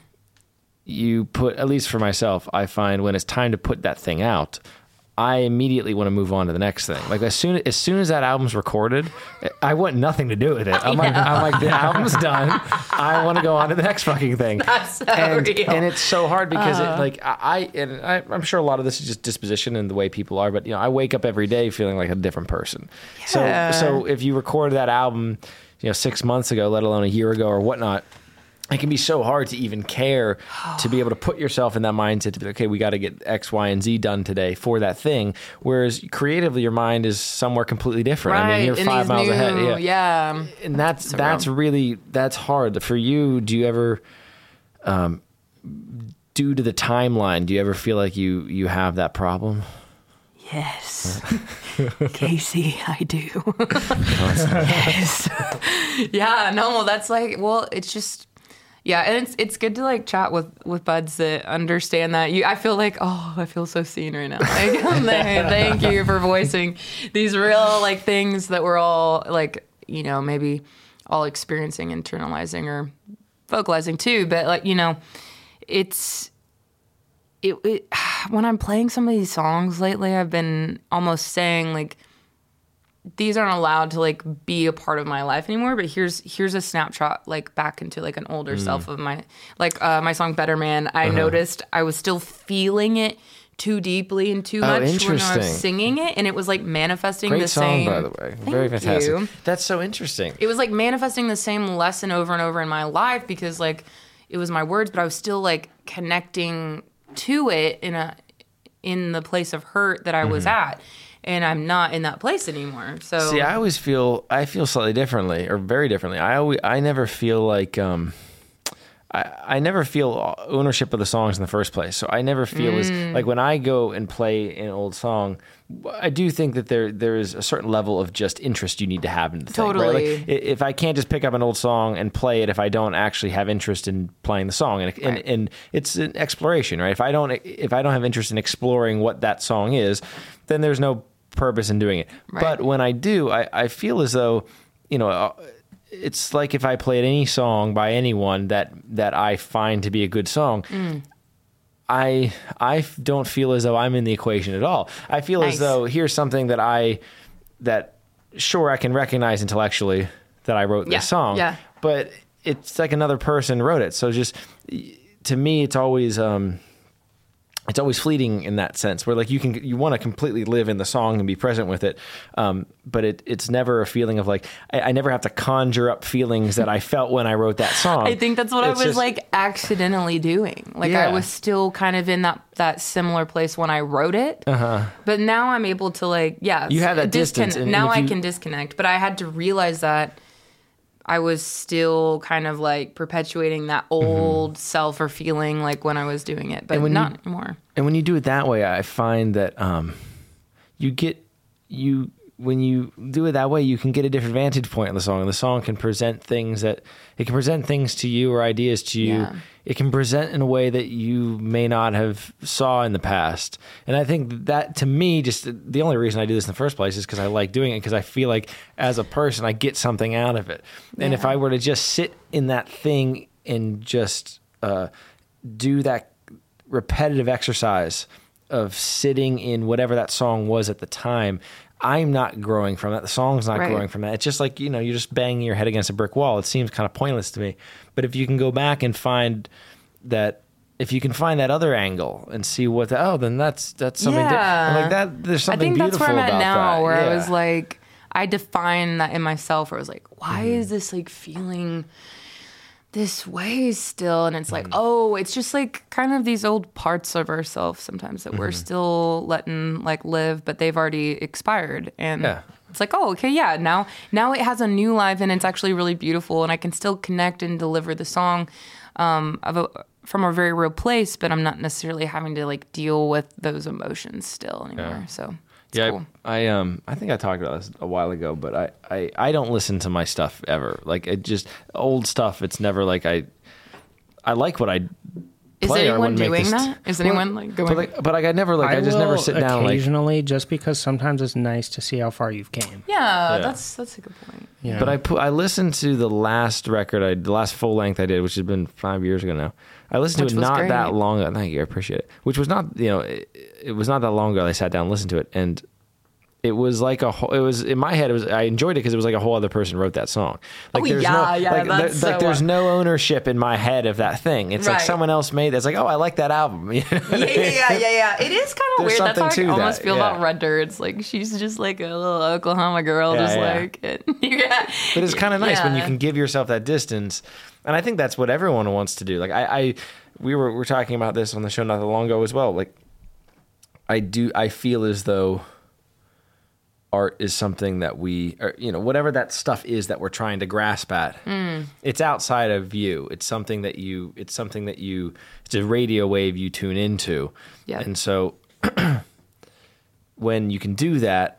you put, at least for myself, I find when it's time to put that thing out, I immediately want to move on to the next thing. Like as soon as soon as that album's recorded, I want nothing to do with it. I'm like, I'm like, the album's done. I want to go on to the next fucking thing. That's so and, real. and it's so hard because it, like I, I and I, I'm sure a lot of this is just disposition and the way people are. But you know, I wake up every day feeling like a different person. Yeah. So so if you record that album, you know, six months ago, let alone a year ago or whatnot, it can be so hard to even care to be able to put yourself in that mindset to be like, okay, we got to get X, Y, and Z done today for that thing. Whereas creatively, your mind is somewhere completely different. Right. I mean, you're and five these miles new, ahead. Yeah. yeah. And that's So that's real. really that's hard for you. Do you ever, um, due to the timeline, do you ever feel like you you have that problem? Yes, Casey, I do. Yes. Yeah, no, well, that's like, well, it's just, yeah, and it's it's good to like chat with, with buds that understand that. You, I feel like, oh, I feel so seen right now. Like, thank you for voicing these real like things that we're all like, you know, maybe all experiencing, internalizing, or vocalizing too. But like, you know, it's. It, it, when I'm playing some of these songs lately, I've been almost saying like, these aren't allowed to like be a part of my life anymore. But here's here's a snapshot like back into like an older mm. self of my like uh, my song Better Man. I uh-huh. noticed I was still feeling it too deeply and too oh, much when I was singing it, and it was like manifesting Great the song, same. By the way, Thank very fantastic. You. That's so interesting. It was like manifesting the same lesson over and over in my life because like it was my words, but I was still like connecting to it in a in the place of hurt that I mm-hmm. was at, and I'm not in that place anymore. So see, I always feel I feel slightly differently or very differently. I always I never feel like um I, I never feel ownership of the songs in the first place. So I never feel mm. as like when I go and play an old song, I do think that there there is a certain level of just interest you need to have in the thing. Totally. Right? Like if I can't just pick up an old song and play it, if I don't actually have interest in playing the song, and, right. and and it's an exploration, right? If I don't if I don't have interest in exploring what that song is, then there's no purpose in doing it. Right. But when I do, I, I feel as though, you know, it's like if I played any song by anyone that that I find to be a good song, mm. I I don't feel as though I'm in the equation at all. I feel nice. as though here's something that I that sure I can recognize intellectually that I wrote yeah. this song, yeah. but it's like another person wrote it. So just to me, it's always. Um, It's always fleeting in that sense, where like you can you want to completely live in the song and be present with it, um, but it it's never a feeling of like I, I never have to conjure up feelings that I felt when I wrote that song. I think that's what it's I was just, like accidentally doing. Like yeah. I was still kind of in that that similar place when I wrote it, uh-huh. but now I'm able to like yeah you have that discon- distance. And, now and I you, can disconnect, but I had to realize that I was still kind of like perpetuating that old mm-hmm. self or feeling like when I was doing it, but not you, anymore. And when you do it that way, I find that um, you get you when you do it that way, you can get a different vantage point on the song, and the song can present things that it can present things to you or ideas to you. Yeah. It can present in a way that you may not have saw in the past. And I think that to me, just the only reason I do this in the first place is because I like doing it, because I feel like as a person, I get something out of it. And yeah. if I were to just sit in that thing and just uh, do that repetitive exercise of sitting in whatever that song was at the time, I'm not growing from that. The song's not right. growing from that. It's just like, you know, you're just banging your head against a brick wall. It seems kind of pointless to me. But if you can go back and find that, if you can find that other angle and see what, the, oh, then that's that's something yeah. different. Like that, there's something beautiful about that. I think that's where I'm at now, that. where yeah. I was like, I define that in myself, where I was like, why mm-hmm. is this like feeling this way still? And it's like, mm-hmm. oh, it's just like kind of these old parts of ourselves sometimes that mm-hmm. we're still letting like live, but they've already expired. And yeah. it's like, oh, okay, yeah, now now it has a new life, and it's actually really beautiful, and I can still connect and deliver the song um, of a, from a very real place, but I'm not necessarily having to like deal with those emotions still anymore. Yeah. So it's yeah, cool. I, I um I think I talked about this a while ago, but I, I, I don't listen to my stuff ever. Like it just old stuff. It's never like I I like what I. Is play, anyone doing that? Is anyone well, like going? But like, but like I never like I, I just never sit down like occasionally, just because sometimes it's nice to see how far you've came. Yeah, yeah. that's that's a good point. Yeah. But I put I listened to the last record I the last full length I did, which has been five years ago now. I listened which to it not great. that long ago. Thank you, I appreciate it. Which was not you know it, it was not that long ago. I sat down and listened to it, and it was like a whole, it was in my head. It was I enjoyed it because it was like a whole other person wrote that song. Like oh there's yeah, no, yeah, like, that's there, so like there's uh, no ownership in my head of that thing. It's right. like someone else made it. It's like, oh, I like that album. You know yeah, yeah, yeah, yeah. It is kind of There's weird. That's how I something to almost that, feel yeah. about Red Dirt. It's like she's just like a little Oklahoma girl, Yeah, just yeah. like it. yeah. But it's kind of nice when you Yeah. can give yourself that distance, and I think that's what everyone wants to do. Like I, I we were we were talking about this on the show not that long ago as well. Like I do, I feel as though art is something that we, or, you know, whatever that stuff is that we're trying to grasp at. Mm. It's outside of you. It's something that you. It's something that you. It's a radio wave you tune into. Yeah. And so, when you can do that,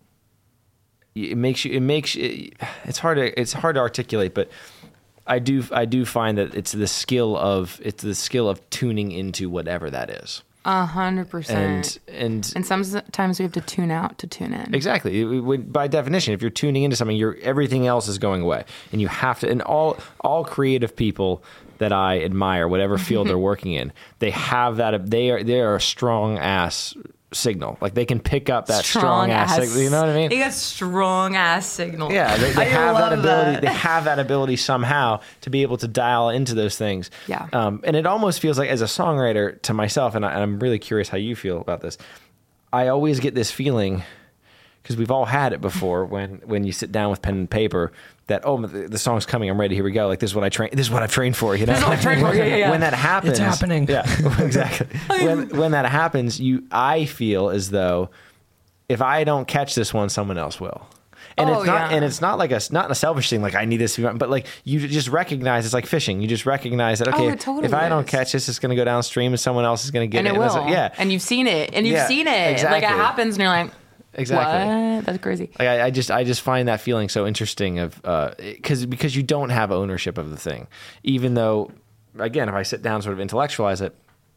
it makes you. It makes it, it's hard to it's hard to articulate, but I do I do find that it's the skill of it's the skill of tuning into whatever that is. A hundred percent. And and And sometimes we have to tune out to tune in. exactly. It- it- by definition, if you're tuning into something, you're everything else is going away, and you have to. And all all creative people that I admire, whatever field they're working in, they have that. They are they are a strong ass signal. Like they can pick up that strong, ass, signal. You know what I mean? They got strong ass signal. Yeah, they, they I have that love ability. that. They have that ability somehow to be able to dial into those things. Yeah. Um, and it almost feels like, as a songwriter, to myself, and, I, and I'm really curious how you feel about this. I always get this feeling, because we've all had it before, when when you sit down with pen and paper, that oh, the, the song's coming, I'm ready, here we go. Like this is what I train. This is what I've trained for. You know, This is what I've trained for, yeah, yeah, yeah. When that happens, It's happening. Yeah, exactly. when when that happens, you, I feel as though if I don't catch this one, someone else will. And Oh, it's not, yeah. and it's not like a, not a selfish thing. Like I need this, but like you just recognize it's like fishing. You just recognize that okay, Oh, it totally if I don't is. catch this, it's going to go downstream, and someone else is going to get And it. it it's will. like- yeah, And you've seen it. And you've Yeah, seen it. Like exactly. it happens and you're like, exactly. what? That's crazy. Like I, I just, I just find that feeling so interesting of, uh, because because you don't have ownership of the thing, even though, again, if I sit down, and sort of intellectualize it.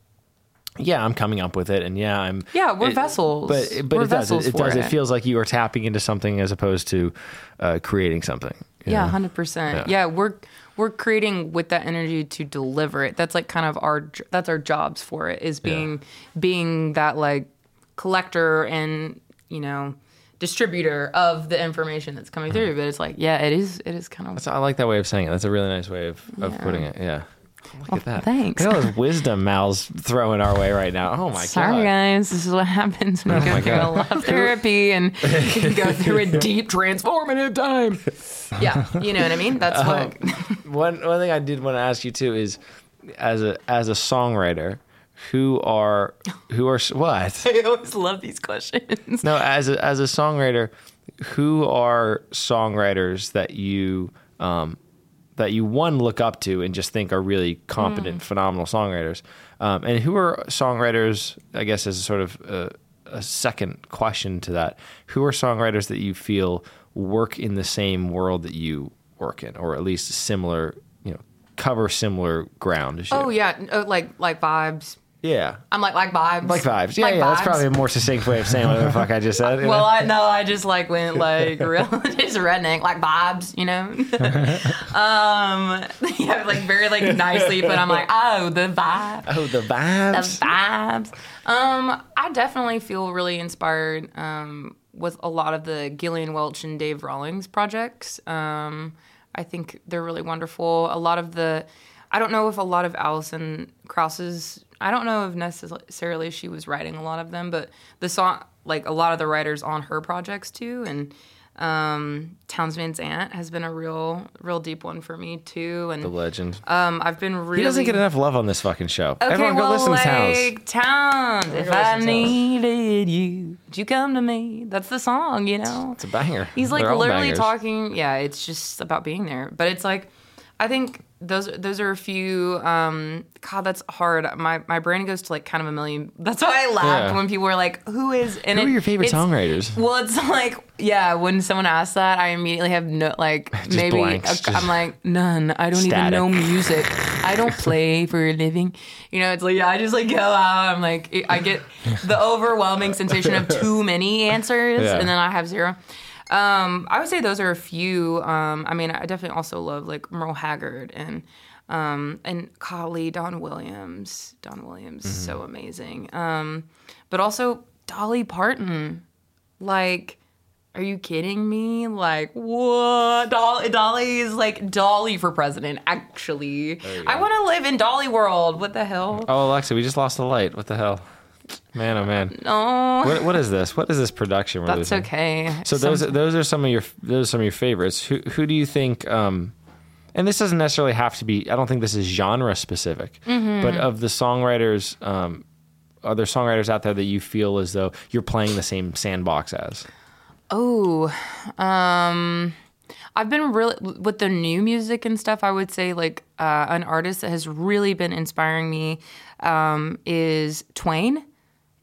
Yeah, I'm coming up with it, and yeah, I'm. Yeah, we're it- vessels. But but We're it does. It, vessels it for does. It it. feels like you are tapping into something as opposed to uh, creating something. you Yeah, know? hundred percent. Yeah. Yeah, we're we're creating with that energy to deliver it. That's like kind of our j- that's our jobs for it is being being that like collector and you know distributor of the information that's coming through. But it's like yeah, it is it is kind of That's, I like that way of saying it. That's a really nice way of, of Yeah. putting it. Yeah. Look Well, at that. thanks. Look at all this wisdom Mal's throwing our way right now. Oh my sorry god. guys. This is what happens when you Oh my go through a God. lot of therapy and you can go through a deep transformative time. Yeah, you know what I mean. That's what. One one thing I did want to ask you too is, as a as a songwriter, who are who are what? I always love these questions. No, as a as a songwriter, who are songwriters that you um, that you one look up to and just think are really competent, phenomenal songwriters, um, and who are songwriters? I guess as a sort of a, a second question to that, who are songwriters that you feel work in the same world that you work in, or at least similar, you know, cover similar ground as you? Oh yeah, oh, like like vibes. yeah. I'm like like vibes. Like vibes. Yeah, Like yeah, that's vibes. probably a more succinct way of saying whatever the fuck I just said. you Well, know? I no, I just like went like real, just redneck, like vibes, you know. um, yeah, like very like nicely, but I'm like, oh, the vibe, oh, the the vibes. vibes. Um, I definitely feel really inspired um with a lot of the Gillian Welch and Dave Rawlings projects. Um, I think they're really wonderful. A lot of the, I don't know if a lot of Alison Krauss's, I don't know if necessarily she was writing a lot of them, but the song, like a lot of the writers on her projects too, and um, Townes Van Zandt has been a real, real deep one for me too. And The legend. um, I've been really. He doesn't get enough love on this fucking show. Okay, Everyone go well, listen to Townes. like Townes, if go I listen to Townes. needed you, would you come to me? That's the song, you know. It's a banger. He's like They're all literally bangers. talking. Yeah, it's just about being there. But it's like, I think those those are a few. Um, God, that's hard. My my brain goes to like kind of a million. That's why I laughed Yeah. when people were like, "Who is?" And Who it- are your favorite it's- songwriters? Well, it's like, yeah. When someone asks that, I immediately have no like Just maybe blanks, a- just I'm like none. I don't static. even know music. I don't play for a living. You know, it's like yeah, I just like go out. I'm like I get the overwhelming sensation of too many answers, Yeah. and then I have zero. Um, I would say those are a few. Um, I mean, I definitely also love like Merle Haggard and um, and golly, Don Williams. Don Williams, is so amazing. Um, but also Dolly Parton. Like, are you kidding me? Like, what? Dolly, Dolly is like Dolly for president. Actually, I want to live in Dolly world. What the hell? Oh, Alexa, we just lost the light. What the hell? Man, oh man. No, What, what is this? What is this production we're that's losing? okay. So those those are some of your those are some of your favorites. Who who do you think? Um, and this doesn't necessarily have to be. I don't think this is genre specific. Mm-hmm. But of the songwriters, um, are there songwriters out there that you feel as though you're playing the same sandbox as? Oh, um, I've been really with the new music and stuff. I would say like uh, an artist that has really been inspiring me um, is Twain.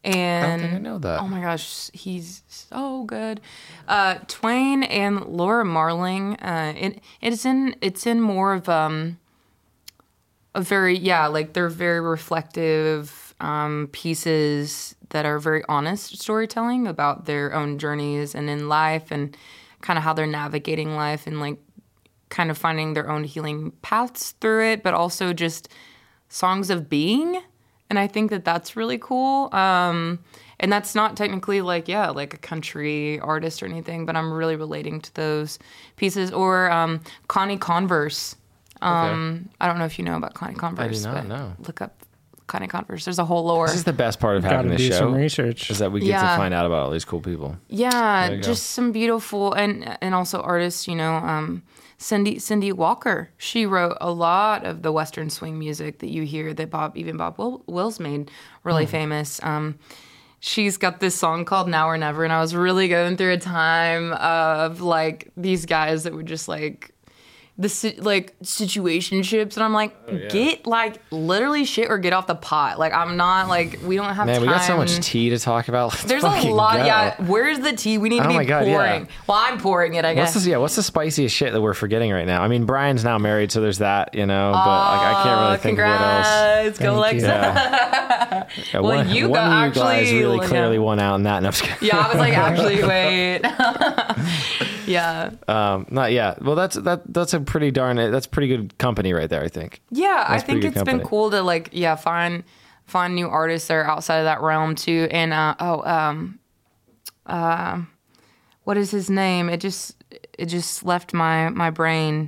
And I don't think I know that. Oh my gosh, he's so good. Uh, Twain and Laura Marling. Uh, it it's in it's in more of um a very yeah like they're very reflective um, pieces that are very honest storytelling about their own journeys and in life and kind of how they're navigating life and like kind of finding their own healing paths through it, but also just songs of being. And I think that that's really cool. Um, and that's not technically like, yeah, like a country artist or anything, but I'm really relating to those pieces. Or um, Connie Converse. Um, okay. I don't know if you know about Connie Converse. I do not but know. Look up Connie Converse. There's a whole lore. This is the best part of having Gotta this do show. some research. Is that we get Yeah. to find out about all these cool people. Yeah, just some beautiful and and also artists, you know, um, Cindy Cindy Walker. She wrote a lot of the Western swing music that you hear that Bob even Bob Will, Wills made really famous. Um, she's got this song called Now or Never, and I was really going through a time of like these guys that would just like the si- like situationships, and I'm like, Oh, yeah. get like literally shit or get off the pot. Like I'm not like we don't have Man, time. we got so much tea to talk about. Let's There's a fucking lot. go. Yeah, where's the tea? We need to Oh be my God, pouring. yeah. Well, I'm pouring it, I What's guess. the, yeah, what's the spiciest shit that we're forgetting right now? I mean, Brian's now married, so there's that, you know, but like, I can't really think of what else. Congrats, go Thank you. Lexa. Yeah. Yeah, Well, one, you one got of you actually- guys really yeah. clearly won out in that. And I'm just kidding. Yeah, I was like, actually, wait. yeah, Um, not yeah. Well, that's that. That's a pretty darn. That's pretty good company right there. I think. yeah. I That's think pretty it's good been company. cool to like, yeah, find find new artists that are outside of that realm too. And uh, oh, um, uh, what is his name? It just it just left my my brain.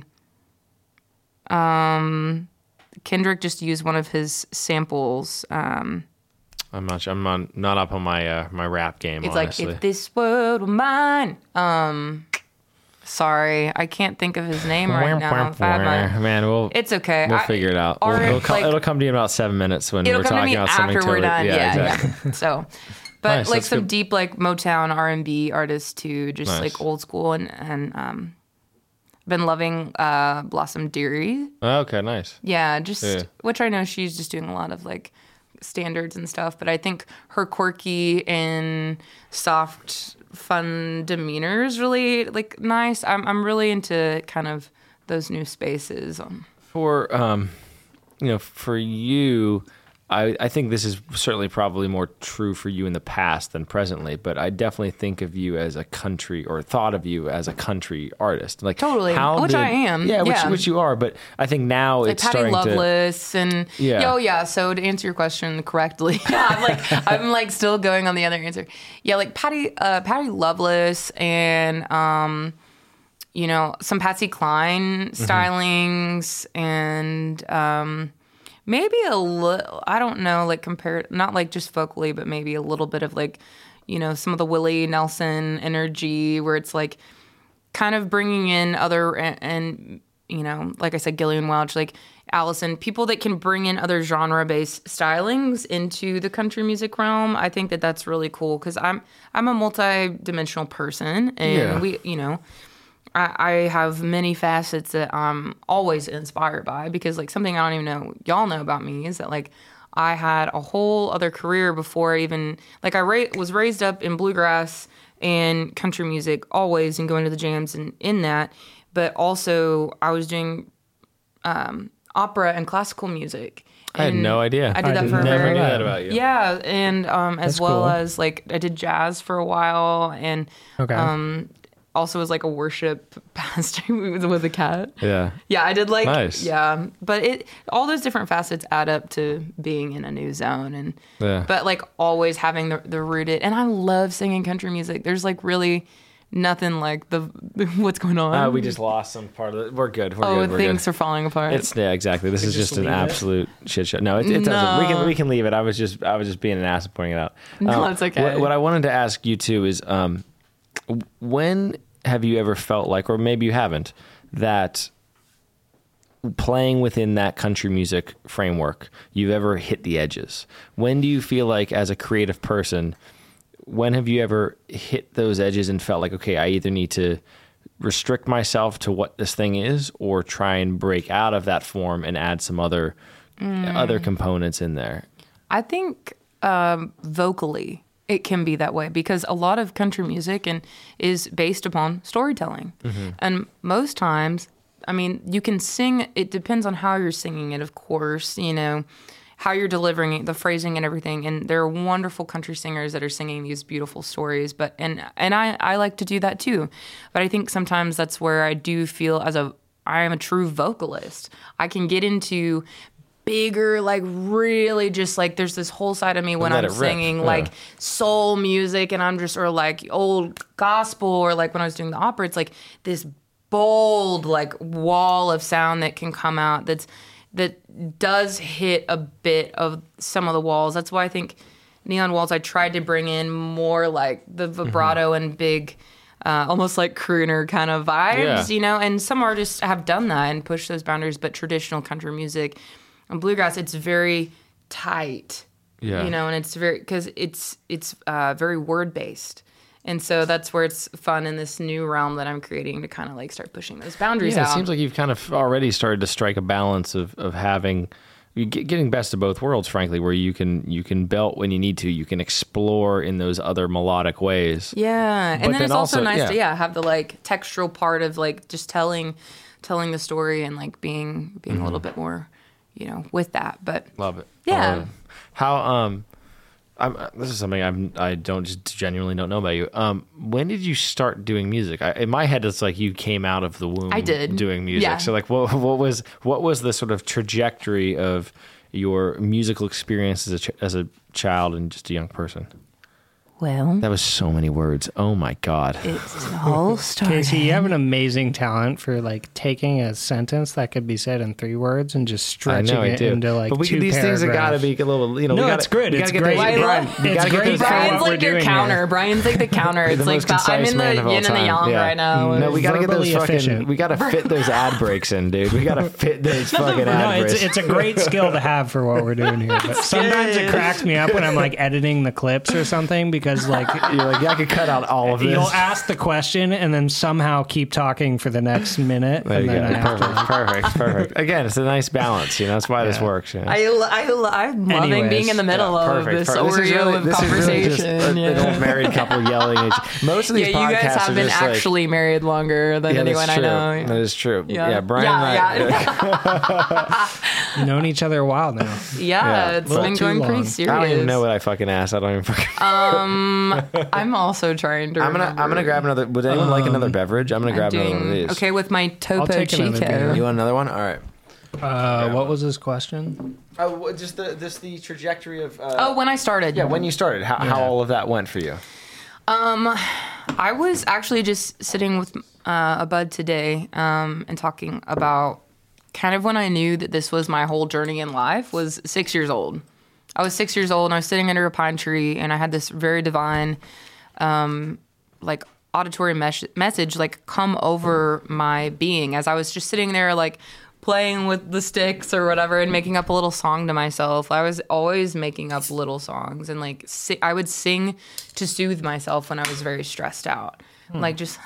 Um, Kendrick just used one of his samples. Um, I'm not. I'm on, not up on my uh, my rap game. it's honestly. like if this world were mine. Um, sorry, I can't think of his name right now. If I had my- Man, we'll It's okay. we'll I- figure it out. Art, We'll- it'll, come, like- it'll come to you in about seven minutes when It'll we're come to talking me about something after we're totally. done. Yeah, exactly. yeah. So, but Nice, like that's some good. deep like Motown R and B artists too, just Nice. like old school and and um, been loving uh Blossom Dearie. Okay, nice. Yeah, just Yeah. which I know she's just doing a lot of like standards and stuff, but I think her quirky and soft, fun demeanor is really like nice. I'm I'm really into kind of those new spaces. Um, For um, you know, for you, I I think this is certainly probably more true for you in the past than presently. But I definitely think of you as a country, or thought of you as a country artist. Like Totally. how Which did- I am. Yeah, which Yeah. which you are. But I think now like it's Patty starting to. Loveless and Yeah. yeah. Oh yeah. So to answer your question correctly, yeah, I'm like I'm like still going on the other answer. Yeah, like Patty uh, Patty Loveless and um, you know, some Patsy Cline stylings and um, maybe a little. I don't know, like compared, not like just vocally, but maybe a little bit of like, you know, some of the Willie Nelson energy where it's like kind of bringing in other and, and you know, like I said, Gillian Welch, like Allison, people that can bring in other genre-based stylings into the country music realm. I think that that's really cool because I'm I'm a multi-dimensional person, and Yeah. we, you know, I, I have many facets that I'm always inspired by because like something I don't even know y'all know about me is that like I had a whole other career before I even like I ra- was raised up in bluegrass and country music always and going to the jams and in that, but also I was doing um, opera and classical music. I had And no idea. I did I that did for a Never very knew that about you. yeah, and um, as That's well cool. as like I did jazz for a while, and Okay. um, also was like a worship pastor with, with a cat. Yeah. Yeah, I did like Nice. yeah, but it all those different facets add up to being in a new zone, and Yeah. but like always having the the rooted. And I love singing country music. There's like really nothing like the what's going on. Uh, we just lost some part of it. We're good. We're oh good. We're things good. are falling apart. It's yeah, exactly. This is just just an leave it? absolute shit show. No, it, it doesn't. We can No. we can leave it. I was just I was just being an ass and pointing it out. No, Um, it's okay. What, what I wanted to ask you too is, um, when have you ever felt like, or maybe you haven't, that playing within that country music framework, you've ever hit the edges? When do you feel like, as a creative person, when have you ever hit those edges and felt like, okay, I either need to restrict myself to what this thing is, or try and break out of that form and add some other Mm. other components in there? I think um, vocally it can be that way, because a lot of country music and is based upon storytelling. Mm-hmm. And most times, I mean, you can sing, it depends on how you're singing it, of course, you know, how you're delivering it, the phrasing and everything. And there are wonderful country singers that are singing these beautiful stories, but, and, and I, I like to do that too. But I think sometimes that's where I do feel as a, I am a true vocalist. I can get into bigger, like really just like there's this whole side of me when I'm singing yeah. like soul music, and I'm just, or like old gospel, or like when I was doing the opera, it's like this bold like wall of sound that can come out that's that does hit a bit of some of the walls. That's why I think Neon Walls, I tried to bring in more like the vibrato mm-hmm. and big uh, almost like crooner kind of vibes, yeah. you know, and some artists have done that and pushed those boundaries, but traditional country music and bluegrass, it's very tight, yeah. you know, and it's very, because it's it's uh, very word based, and so that's where it's fun in this new realm that I'm creating to kind of like start pushing those boundaries yeah, out. It seems like you've kind of already started to strike a balance of of having, getting best of both worlds, frankly, where you can you can belt when you need to, you can explore in those other melodic ways. Yeah, but and then, then it's also, also nice yeah. to yeah have the like textural part of like just telling telling the story and like being being mm-hmm. a little bit more, you know, with that. But love it. Yeah. Love it. How um, I'm, this is something I'm I don't just genuinely don't know about you. Um, when did you start doing music? I, in my head, it's like you came out of the womb. I did doing music. Yeah. So like, what what was what was the sort of trajectory of your musical experience as a ch- as a child and just a young person? Well, that was so many words. Oh my God. It's all started. Casey, you have an amazing talent for like taking a sentence that could be said in three words and just stretching it into like but we, two these paragraphs. things have got to be a little, you know. No, we gotta, it's good. We It's gotta great. Get those, Brian, It's we gotta great get those, for Brian's what like we're your doing counter. here. Brian's like the counter. It's the like most concise I'm in the man of all yin and the time. yang Yeah. right now. No, we got to get those Verbally fucking, efficient. we got to fit those ad breaks in, dude. We got to fit those fucking ad No, breaks. it's it's a great skill to have for what we're doing here. But sometimes it cracks me up when I'm like editing the clips or something, because like you're like, yeah, I could cut out all of this. You'll ask the question and then somehow keep talking for the next minute. There and you then go. I have Perfect, to, perfect, perfect. Again, it's a nice balance. You know, that's why this Yeah. works. You know? I, I, I'm loving Anyways. being in the middle Yeah, of perfect, this perfect. This is Oreo really- of this is really conversation. just a- yeah. an old married couple yelling at each. Most of these yeah, you podcasts guys have are been just like, actually married longer than yeah, anyone that's I true. know. That is true. Yeah. Yeah, Brian Yeah, and I. yeah. known each other a while now. Yeah, Yeah, it's little been too going pretty long. serious. I don't even know what I fucking asked. I don't even fucking. Um, I'm also trying to. I'm gonna remember. I'm gonna grab another. Would anyone like another Um, beverage? I'm gonna I'm grab another one of doing- these. Okay, with my Topo take another Chico. beer. You want another one? All right. Uh, what was his question? Oh, just the just the trajectory of. Uh, Oh, when I started. yeah, when you started, how how Yeah. all of that went for you. Um, I was actually just sitting with uh, a bud today um, and talking about kind of when I knew that this was my whole journey in life was six years old. I was six years old and I was sitting under a pine tree and I had this very divine, um, like auditory mes- message like come over my being as I was just sitting there like playing with the sticks or whatever and making up a little song to myself. I was always making up little songs and like si- I would sing to soothe myself when I was very stressed out. Hmm. Like just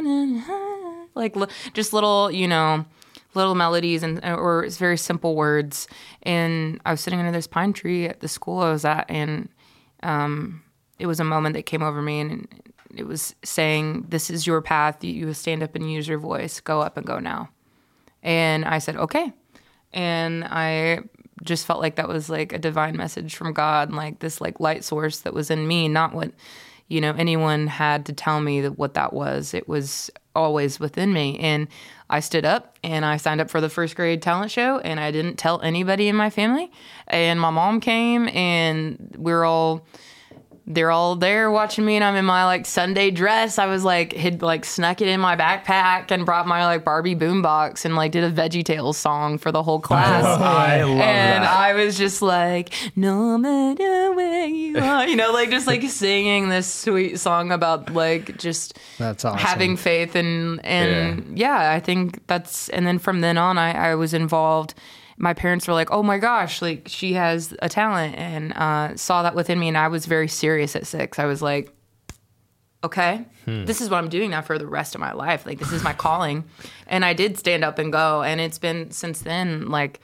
like li- just little, you know, little melodies and or it's very simple words. And I was sitting under this pine tree at the school I was at, and um, it was a moment that came over me, and it was saying, "This is your path. You stand up and use your voice. Go up and go now." And I said, "Okay." And I just felt like that was like a divine message from God, like this like light source that was in me, not what, you know, anyone had to tell me that what that was. It was always within me. And I stood up and I signed up for the first grade talent show, and I didn't tell anybody in my family. And my mom came, and we were all they're all there watching me, and I'm in my like Sunday dress. I was like had like snuck it in my backpack and brought my like Barbie boombox and like did a VeggieTales song for the whole class. Oh, I love and that. I was just like, no matter where you are, you know, like just like singing this sweet song about like just That's awesome. having faith and and yeah. I think that's, and then from then on, I, I was involved. My parents were like, oh my gosh, like she has a talent, and uh, saw that within me. And I was very serious at six. I was like, okay, hmm. this is what I'm doing now for the rest of my life. Like, this is my calling. And I did stand up and go. And it's been since then, like,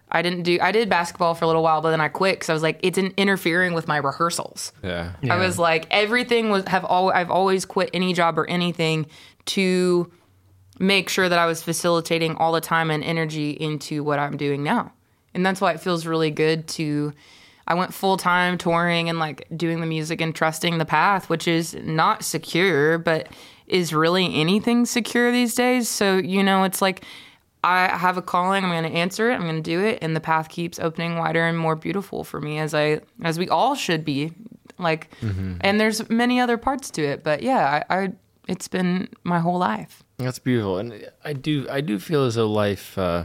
I didn't do, I did basketball for a little while, but then I quit because I was like, it's in, interfering with my rehearsals. Yeah. Yeah. I was like, everything was, have all, I've always quit any job or anything to make sure that I was facilitating all the time and energy into what I'm doing now. And that's why it feels really good to, I went full time touring and like doing the music and trusting the path, which is not secure, but is really anything secure these days. So, you know, it's like, I have a calling, I'm going to answer it, I'm going to do it, and the path keeps opening wider and more beautiful for me, as I as we all should be. Like, mm-hmm. And there's many other parts to it, but yeah, I, I it's been my whole life. That's beautiful, and I do I do feel as though life, uh,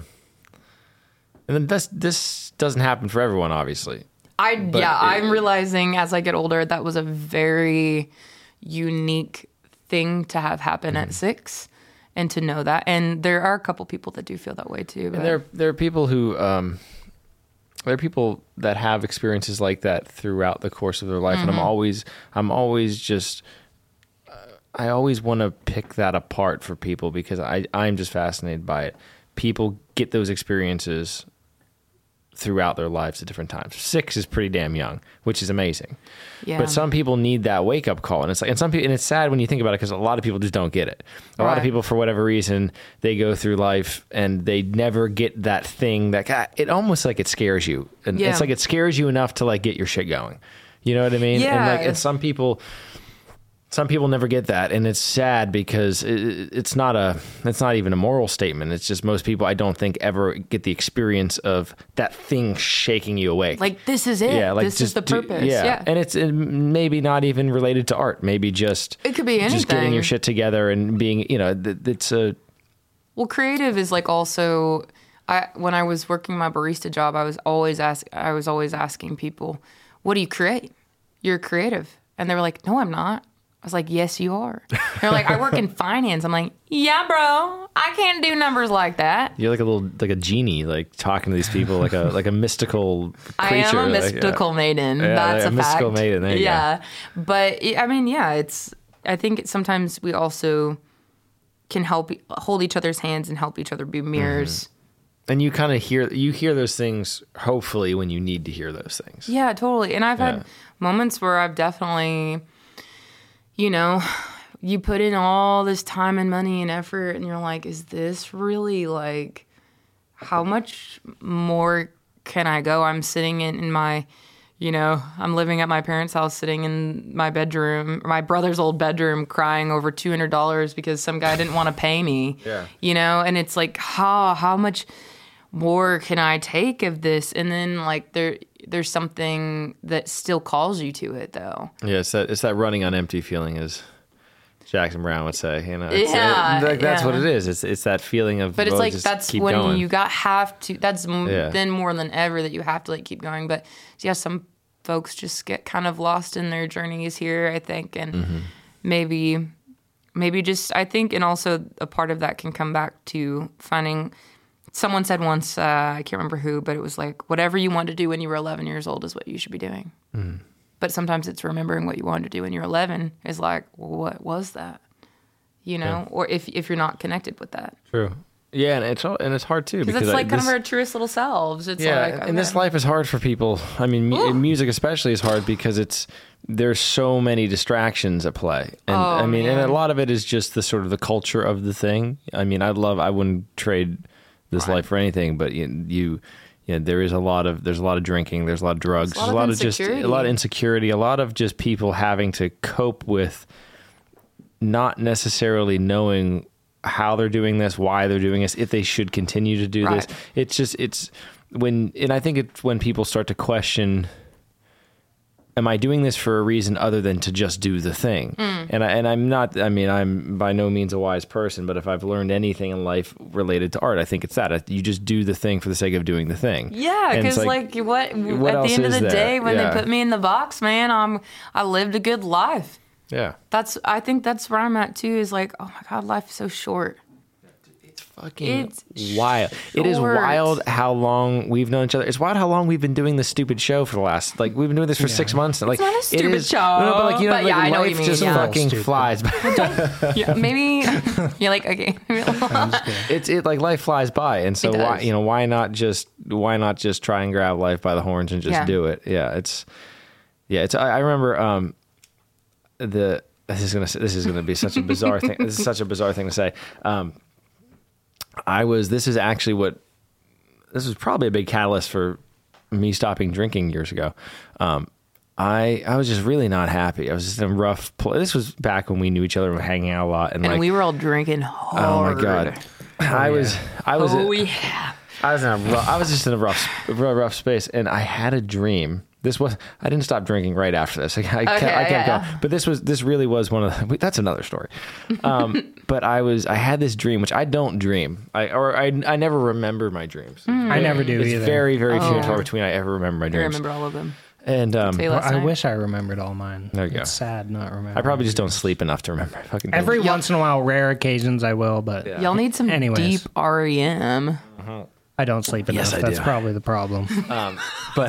and then this this doesn't happen for everyone, obviously. I But yeah, it- I'm realizing as I get older that was a very unique thing to have happen Mm-hmm. at six. And to know that, and there are a couple people that do feel that way too. But And there there are people who um, there are people that have experiences like that throughout the course of their life, and I'm always I'm always just uh, I always want to pick that apart for people because I I'm just fascinated by it. People get those experiences throughout their lives at different times. Six is pretty damn young, which is amazing. yeah. But some people need that wake up call, and it's like, and some people, and it's sad when you think about it because a lot of people just don't get it. A lot of Right. people, for whatever reason, they go through life and they never get that thing that God, it almost like it scares you, and Yeah. it's like it scares you enough to like get your shit going. You know what I mean? Yeah. And like, and some people. Some people never get that, and it's sad because it, it's not a, it's not even a moral statement. It's just most people, I don't think, ever get the experience of that thing shaking you awake. like this is it. Yeah, like this is just the do- purpose. yeah. yeah. and it's uh, maybe not even related to art. Maybe just It could be just getting anything. your shit together and being, you know, th- it's a Well, creative is like also. I when I was working my barista job, I was always ask. I was always asking people, "What do you create? You're creative," and they were like, "No, I'm not." I was like, "Yes, you are." They're like, "I work in finance." I'm like, "Yeah, bro, I can't do numbers like that." you're like a little like a genie, like talking to these people like a like a mystical creature. I am a like, yeah. mystical maiden. Yeah, That's a a, mystical fact. maiden, there you yeah, but it- I mean, yeah, it's. I think it, sometimes we also can help hold each other's hands and help each other be mirrors. And you kind of hear you hear those things hopefully when you need to hear those things. Yeah, totally. And I've Yeah. had moments where I've definitely, you know, you put in all this time and money and effort, and you're like, is this really like, how much more can I go? I'm sitting in, in my, you know, I'm living at my parents' house, sitting in my bedroom, my brother's old bedroom, crying over two hundred dollars because some guy didn't want to pay me. Yeah. You know, and it's like, how, how much more can I take of this? And then like there there's something that still calls you to it though. Yeah, it's that it's that running on empty feeling, as Jackson Brown would say. You know, it's, Yeah, it- like, that's yeah. what it is. It's it's that feeling of. But it's well, like just that's keep when going. you got have to that's m- Yeah. then more than ever that you have to like keep going. But yeah, some folks just get kind of lost in their journeys here, I think, and Mm-hmm. maybe maybe just I think, and also a part of that can come back to finding. Someone said once, uh, I can't remember who, but it was like, whatever you wanted to do when you were eleven years old is what you should be doing. Mm-hmm. But sometimes it's remembering what you wanted to do when you're eleven is like, well, what was that? You know, Yeah. or if if you're not connected with that. True. Yeah, and it's all, and it's hard too Because because it's I- like kind this- of our truest little selves. It's yeah, like, and this okay. life is hard for people. I mean, mu- Ooh. music especially is hard because it's there's so many distractions at play, and Oh, I mean, and man. a lot of it is just the sort of the culture of the thing. I mean, I love, I wouldn't trade this Right. life for anything, but you, you, you know, there is a lot of there's a lot of drinking, there's a lot of drugs, There's a lot there's of just a insecurity. lot of insecurity, a lot of just people having to cope with not necessarily knowing how they're doing this, why they're doing this, if they should continue to do Right. this. It's just, it's when, and I think it's when people start to question, am I doing this for a reason other than to just do the thing? Mm. And I, and I'm not, I mean, I'm by no means a wise person, but if I've learned anything in life related to art, I think it's that you just do the thing for the sake of doing the thing. Yeah, And it's because like, what, what at else the end of is the there? day, when Yeah. they put me in the box, man, I'm I lived a good life. Yeah. That's I think that's where I'm at too. Is like, oh my god, life is so short. fucking It's wild. It is short. wild how long we've known each other. It's wild how long we've been doing this stupid show for the last, like, we've been doing this for six months. Like, not a it stupid is- show, No, no, but like, you know, but like, yeah, I know what life you just mean, yeah. fucking Stupid. flies by. Yeah, maybe you're like, okay. It's it like life flies by, and so It why does. you know why not just why not just try and grab life by the horns and just Yeah. do it? Yeah, it's yeah, it's. I, I remember um the this is gonna this is gonna be such a bizarre thing. This is such a bizarre thing to say. Um, I was. This is actually what. This was probably a big catalyst for me stopping drinking years ago. Um, I I was just really not happy. I was just in a rough. Pl- this was back when we knew each other, and were hanging out a lot, and, And like, we were all drinking hard. oh my god, I was I was Oh, yeah. I was in a rough, I was just in a rough real rough space, and I had a dream. This was I didn't stop drinking right after this. I, I kept, Okay, I kept yeah. going, but this was this really was one of the, that's another story. Um, but I was I had this dream, which I don't dream. I or I I never remember my dreams. I never do It's either. very very few Oh. and far between I ever remember my I dreams. remember all of them. And um, Say Well, last I night. wish I remembered all mine. There you go. It's sad not remembering. I probably just don't sleep enough to remember my fucking dreams. Every Y'all- once in a while, rare occasions, I will, but Yeah. Y'all need some Anyways. deep R E M. I don't sleep enough. Yes, I That's do. probably the problem. but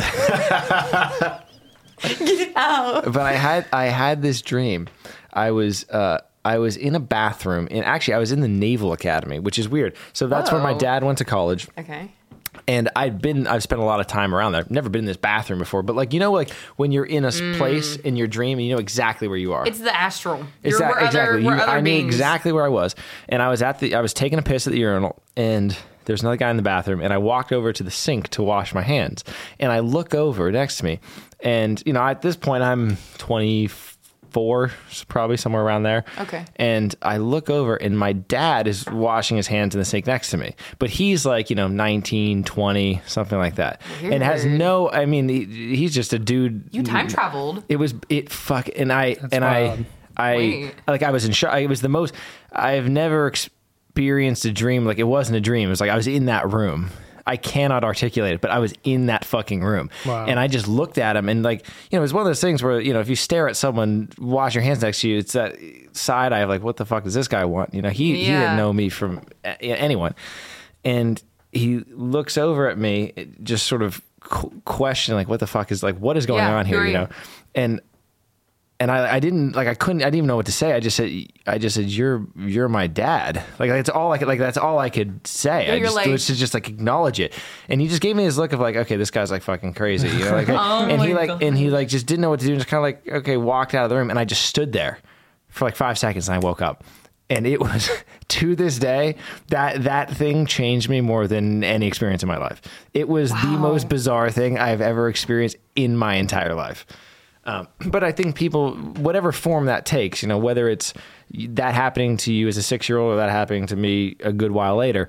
but I had I had this dream. I was uh, I was in a bathroom, and actually I was in the Naval Academy, which is weird. So that's where my Whoa. dad went to college. Okay. And I'd been, I've spent a lot of time around there. I've never been in this bathroom before, but like, you know, like when you're in a s- place in your dream, and you know exactly where you are. Mm. It's the astral. You're Exact- where exactly. Other, You- where other I knew beings. exactly where I was, and I was at the. I was taking a piss at the urinal, and there's another guy in the bathroom, and I walked over to the sink to wash my hands, and I look over next to me, and you know, at this point, I'm twenty-four, probably somewhere around there. Okay. And I look over, and my dad is washing his hands in the sink next to me, but he's like, you know, nineteen, twenty, something like that, and has Weird. no. I mean, he, he's just a dude. You time traveled. It was it fuck and I and wild. I I Wait. like I was in shock. It was the most I've never experienced a dream like it wasn't a dream. It was like I was in that room. I cannot articulate it, but I was in that fucking room. Wow. And I just looked at him, and like, you know, it was one of those things where, you know, if you stare at someone, wash your hands next to you, it's that side eye of like, what the fuck does this guy want? You know, he, he Yeah. didn't know me from a- anyone. And he looks over at me, just sort of qu- questioning, like, what the fuck is like, what is going Yeah, on here? who are You you? know? And, and I, I didn't like I couldn't I didn't even know what to say. I just said I just said you're you're my dad. Like that's all I could like that's all I could say. Yeah, I you're just like- was to just like acknowledge it. And he just gave me this look of like, okay, this guy's like fucking crazy. You know, like, Oh and he my like God. and he like just didn't know what to do and just kind of like, okay, walked out of the room, and I just stood there for like five seconds and I woke up. And it was to this day that that thing changed me more than any experience in my life. It was the Wow. most bizarre thing I've ever experienced in my entire life. Um, but I think people, whatever form that takes, you know, whether it's that happening to you as a six-year-old or that happening to me a good while later,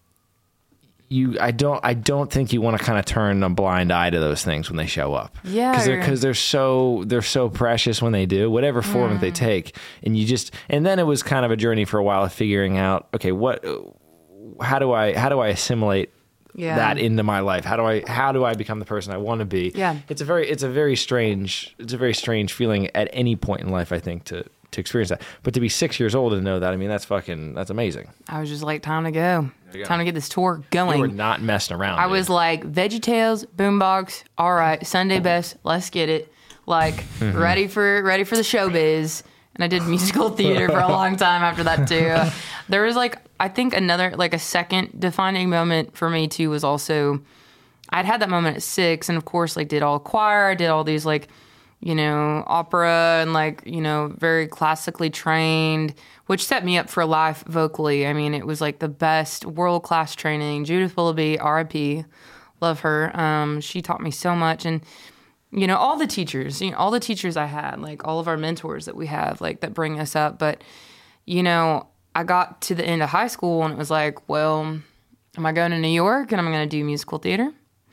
you, I don't, I don't think you want to kind of turn a blind eye to those things when they show up. Yeah. because they're, because they're so, they're so precious when they do, whatever form that they take, and you just, and then it was kind of a journey for a while of figuring out, okay, what, how do I, how do I assimilate Yeah. that into my life? How do I how do I become the person I want to be? Yeah. It's a very it's a very strange it's a very strange feeling at any point in life, I think, to to experience that. But to be six years old and know that, I mean, that's fucking that's amazing. I was just like, time to go. you go. Time to get this tour We going. were not messing around. I dude. was like, VeggieTales, Boombox, all right, Sunday Best, let's get it. Like, Mm-hmm. ready for ready for the showbiz. And I did musical theater for a long time after that too. There was like, I think another like a second defining moment for me too was also, I'd had that moment at six, and of course like did all choir, I did all these like, you know, opera and like, you know, very classically trained, which set me up for life vocally. I mean, it was like the best world class training. Judith Willoughby, R I P, love her. Um, she taught me so much, and you know, all the teachers, you know, all the teachers I had, like all of our mentors that we have, like that bring us up. But, you know, I got to the end of high school and it was like, well, am I going to New York and I'm going to do musical theater?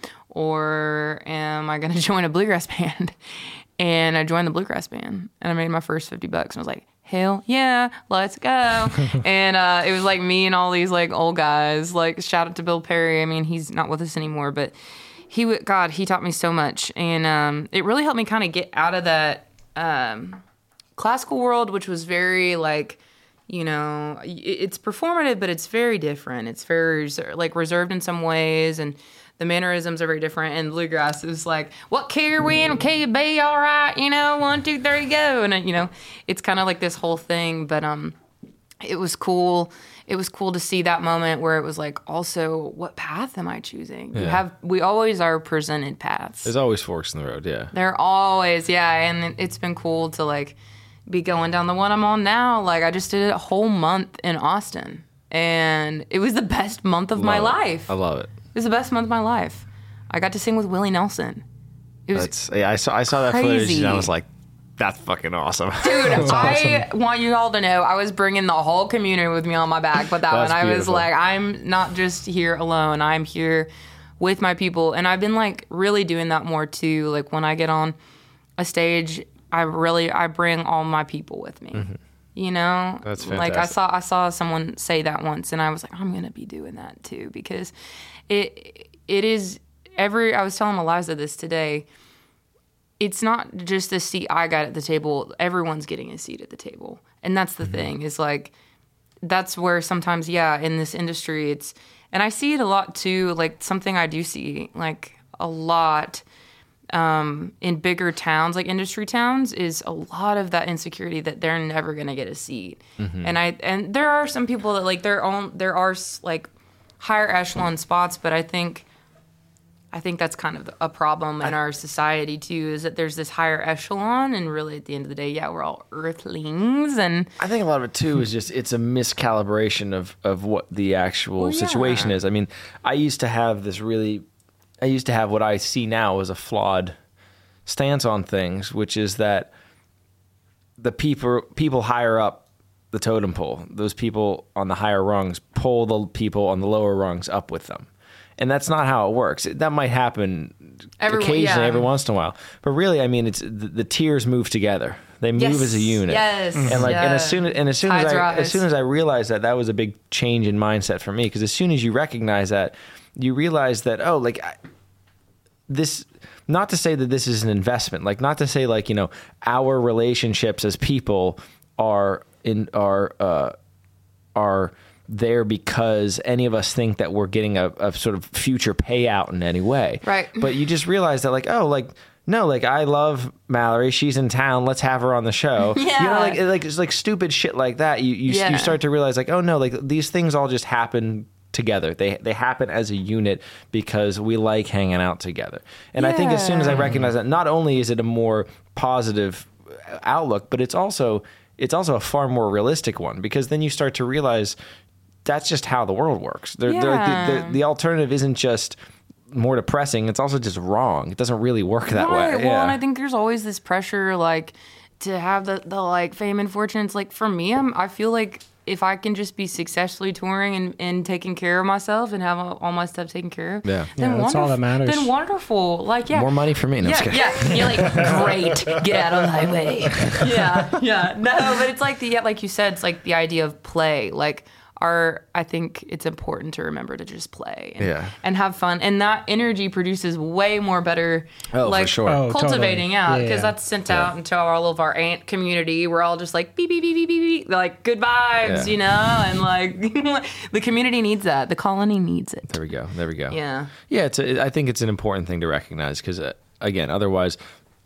Or am I going to join a bluegrass band? And I joined the bluegrass band and I made my first fifty bucks and I was like, hell yeah, let's go. And uh, it was like me and all these like old guys, like shout out to Bill Perry. I mean, he's not with us anymore, but he would, God, he taught me so much. And um, it really helped me kind of get out of that um, classical world, which was very like, you know, it- it's performative, but it's very different. It's very reser- like reserved in some ways, and the mannerisms are very different. And bluegrass is like, what key are we in? Key B, all right, you know, one, two, three, go. And, you know, it's kind of like this whole thing. But um, it was cool. It was cool to see that moment where it was like, also, what path am I choosing? You Yeah. have, we always are presented paths. There's always forks in the road. Yeah. They're always, yeah. And it- it's been cool to like be going down the one I'm on now. Like I just did a whole month in Austin, and it was the best month of my Love it. life. I love it. It was the best month of my life. I got to sing with Willie Nelson. It was, That's yeah. I saw I saw that footage crazy. and I was like, that's fucking awesome. dude, I want you all to know I was bringing the whole community with me on my back with that That's one. I was beautiful. like, I'm not just here alone. I'm here with my people. And I've been like really doing that more too. Like when I get on a stage, I really, I bring all my people with me. You know, That's like I fantastic. saw, I saw someone say that once, and I was like, I'm gonna be doing that too because it, it is every. I was telling Eliza this today. It's not just the seat I got at the table. Everyone's getting a seat at the table, and that's the thing. Is like that's where sometimes, yeah, in this industry, it's and I see it a lot too. Like something I do see like a lot. Um, in bigger towns, like industry towns, is a lot of that insecurity that they're never gonna get a seat. And I and there are some people that like their own. There are like higher echelon spots, but I think I think that's kind of a problem in our society too. Is that there's this higher echelon, and really at the end of the day, yeah, we're all earthlings, and I think a lot of it too is just it's a miscalibration of of what the actual Well, yeah. situation is. I mean, I used to have this really, I used to have what I see now as a flawed stance on things, which is that the people people higher up the totem pole, those people on the higher rungs, pull the people on the lower rungs up with them. And that's not how it works. That might happen Every- occasionally, yeah. every once in a while. But really, I mean, it's the, the tiers move together. They move Yes, as a unit. yes, And like, and as yeah. soon and as soon as Tides I rise. as soon as I realized that, that was a big change in mindset for me. Because as soon as you recognize that, you realize that oh, like I, this. Not to say that this is an investment. Like, not to say like you know our relationships as people are in are uh, are. there because any of us think that we're getting a, a sort of future payout in any way. Right. But you just realize that like, oh, like, no, like I love Mallory. She's in town. Let's have her on the show. Yeah. You know, like, like it's like stupid shit like that. You, you, Yeah. you start to realize like, oh no, like these things all just happen together. They, they happen as a unit because we like hanging out together. And I think as soon as I Yeah. recognize that, not only is it a more positive outlook, but it's also, it's also a far more realistic one because then you start to realize that's just how the world works. They're, they're like the, Yeah. the, the alternative isn't just more depressing. It's also just wrong. It doesn't really work that Right. way. Well, yeah. and I think there's always this pressure, like, to have the, the like fame and fortune. It's like for me, I'm, I feel like if I can just be successfully touring and, and taking care of myself and have all, all my stuff taken care of, Yeah. then Yeah, that's all that wonderf- matters. Then wonderful. Like, yeah, More money for me. No, I'm yeah, just kidding. yeah. You're like, great, get out of my way. Yeah, yeah. No, but it's like the yeah, like you said, it's like the idea of play. Like our, I think it's important to remember to just play and, Yeah. and have fun, and that energy produces way more better. Oh, for like sure. Oh, cultivating totally. out Yeah, because yeah. that's sent out into all of our ant community. We're all just like beep beep beep beep beep, beep like good vibes, Yeah. you know, and like the community needs that. The colony needs it. There we go. There we go. Yeah. Yeah. It's a, I think it's an important thing to recognize because, uh, again, otherwise,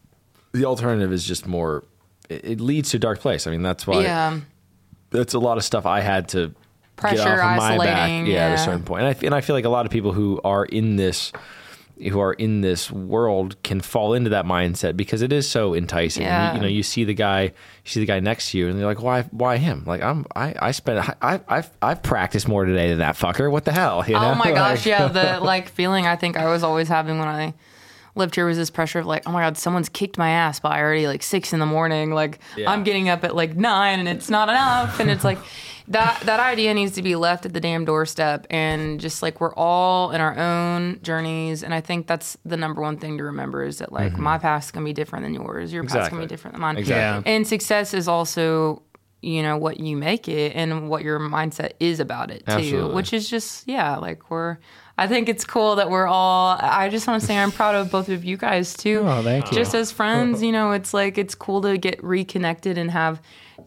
the alternative is just more, it, it leads to a dark place. I mean, that's why Yeah. that's a lot of stuff I had to Pressure, get off of my back. isolating, Yeah, at a yeah. certain point. And I, f- and I feel like a lot of people who are in this, who are in this world can fall into that mindset because it is so enticing. And Yeah. You, you know, you see the guy, you see the guy next to you, and they're like, "Why? Why him? Like, I'm, I, I spent, I, I've, I've practiced more today than that fucker. What the hell? You know? Oh my gosh, Like- yeah. The like feeling I think I was always having when I lived here was this pressure of like, oh my God, someone's kicked my ass by already like six in the morning. Like Yeah. I'm getting up at like nine and it's not enough. And it's like that that idea needs to be left at the damn doorstep, and just like we're all in our own journeys. And I think that's the number one thing to remember is that like my path's gonna be different than yours. Your path's Mm-hmm. Exactly. gonna be different than mine. Exactly. And success is also, you know, what you make it and what your mindset is about it too, Absolutely. which is just, yeah, like we're, I think it's cool that we're all, I just want to say I'm proud of both of you guys too. Oh, thank you. Just as friends, you know, it's like, it's cool to get reconnected and have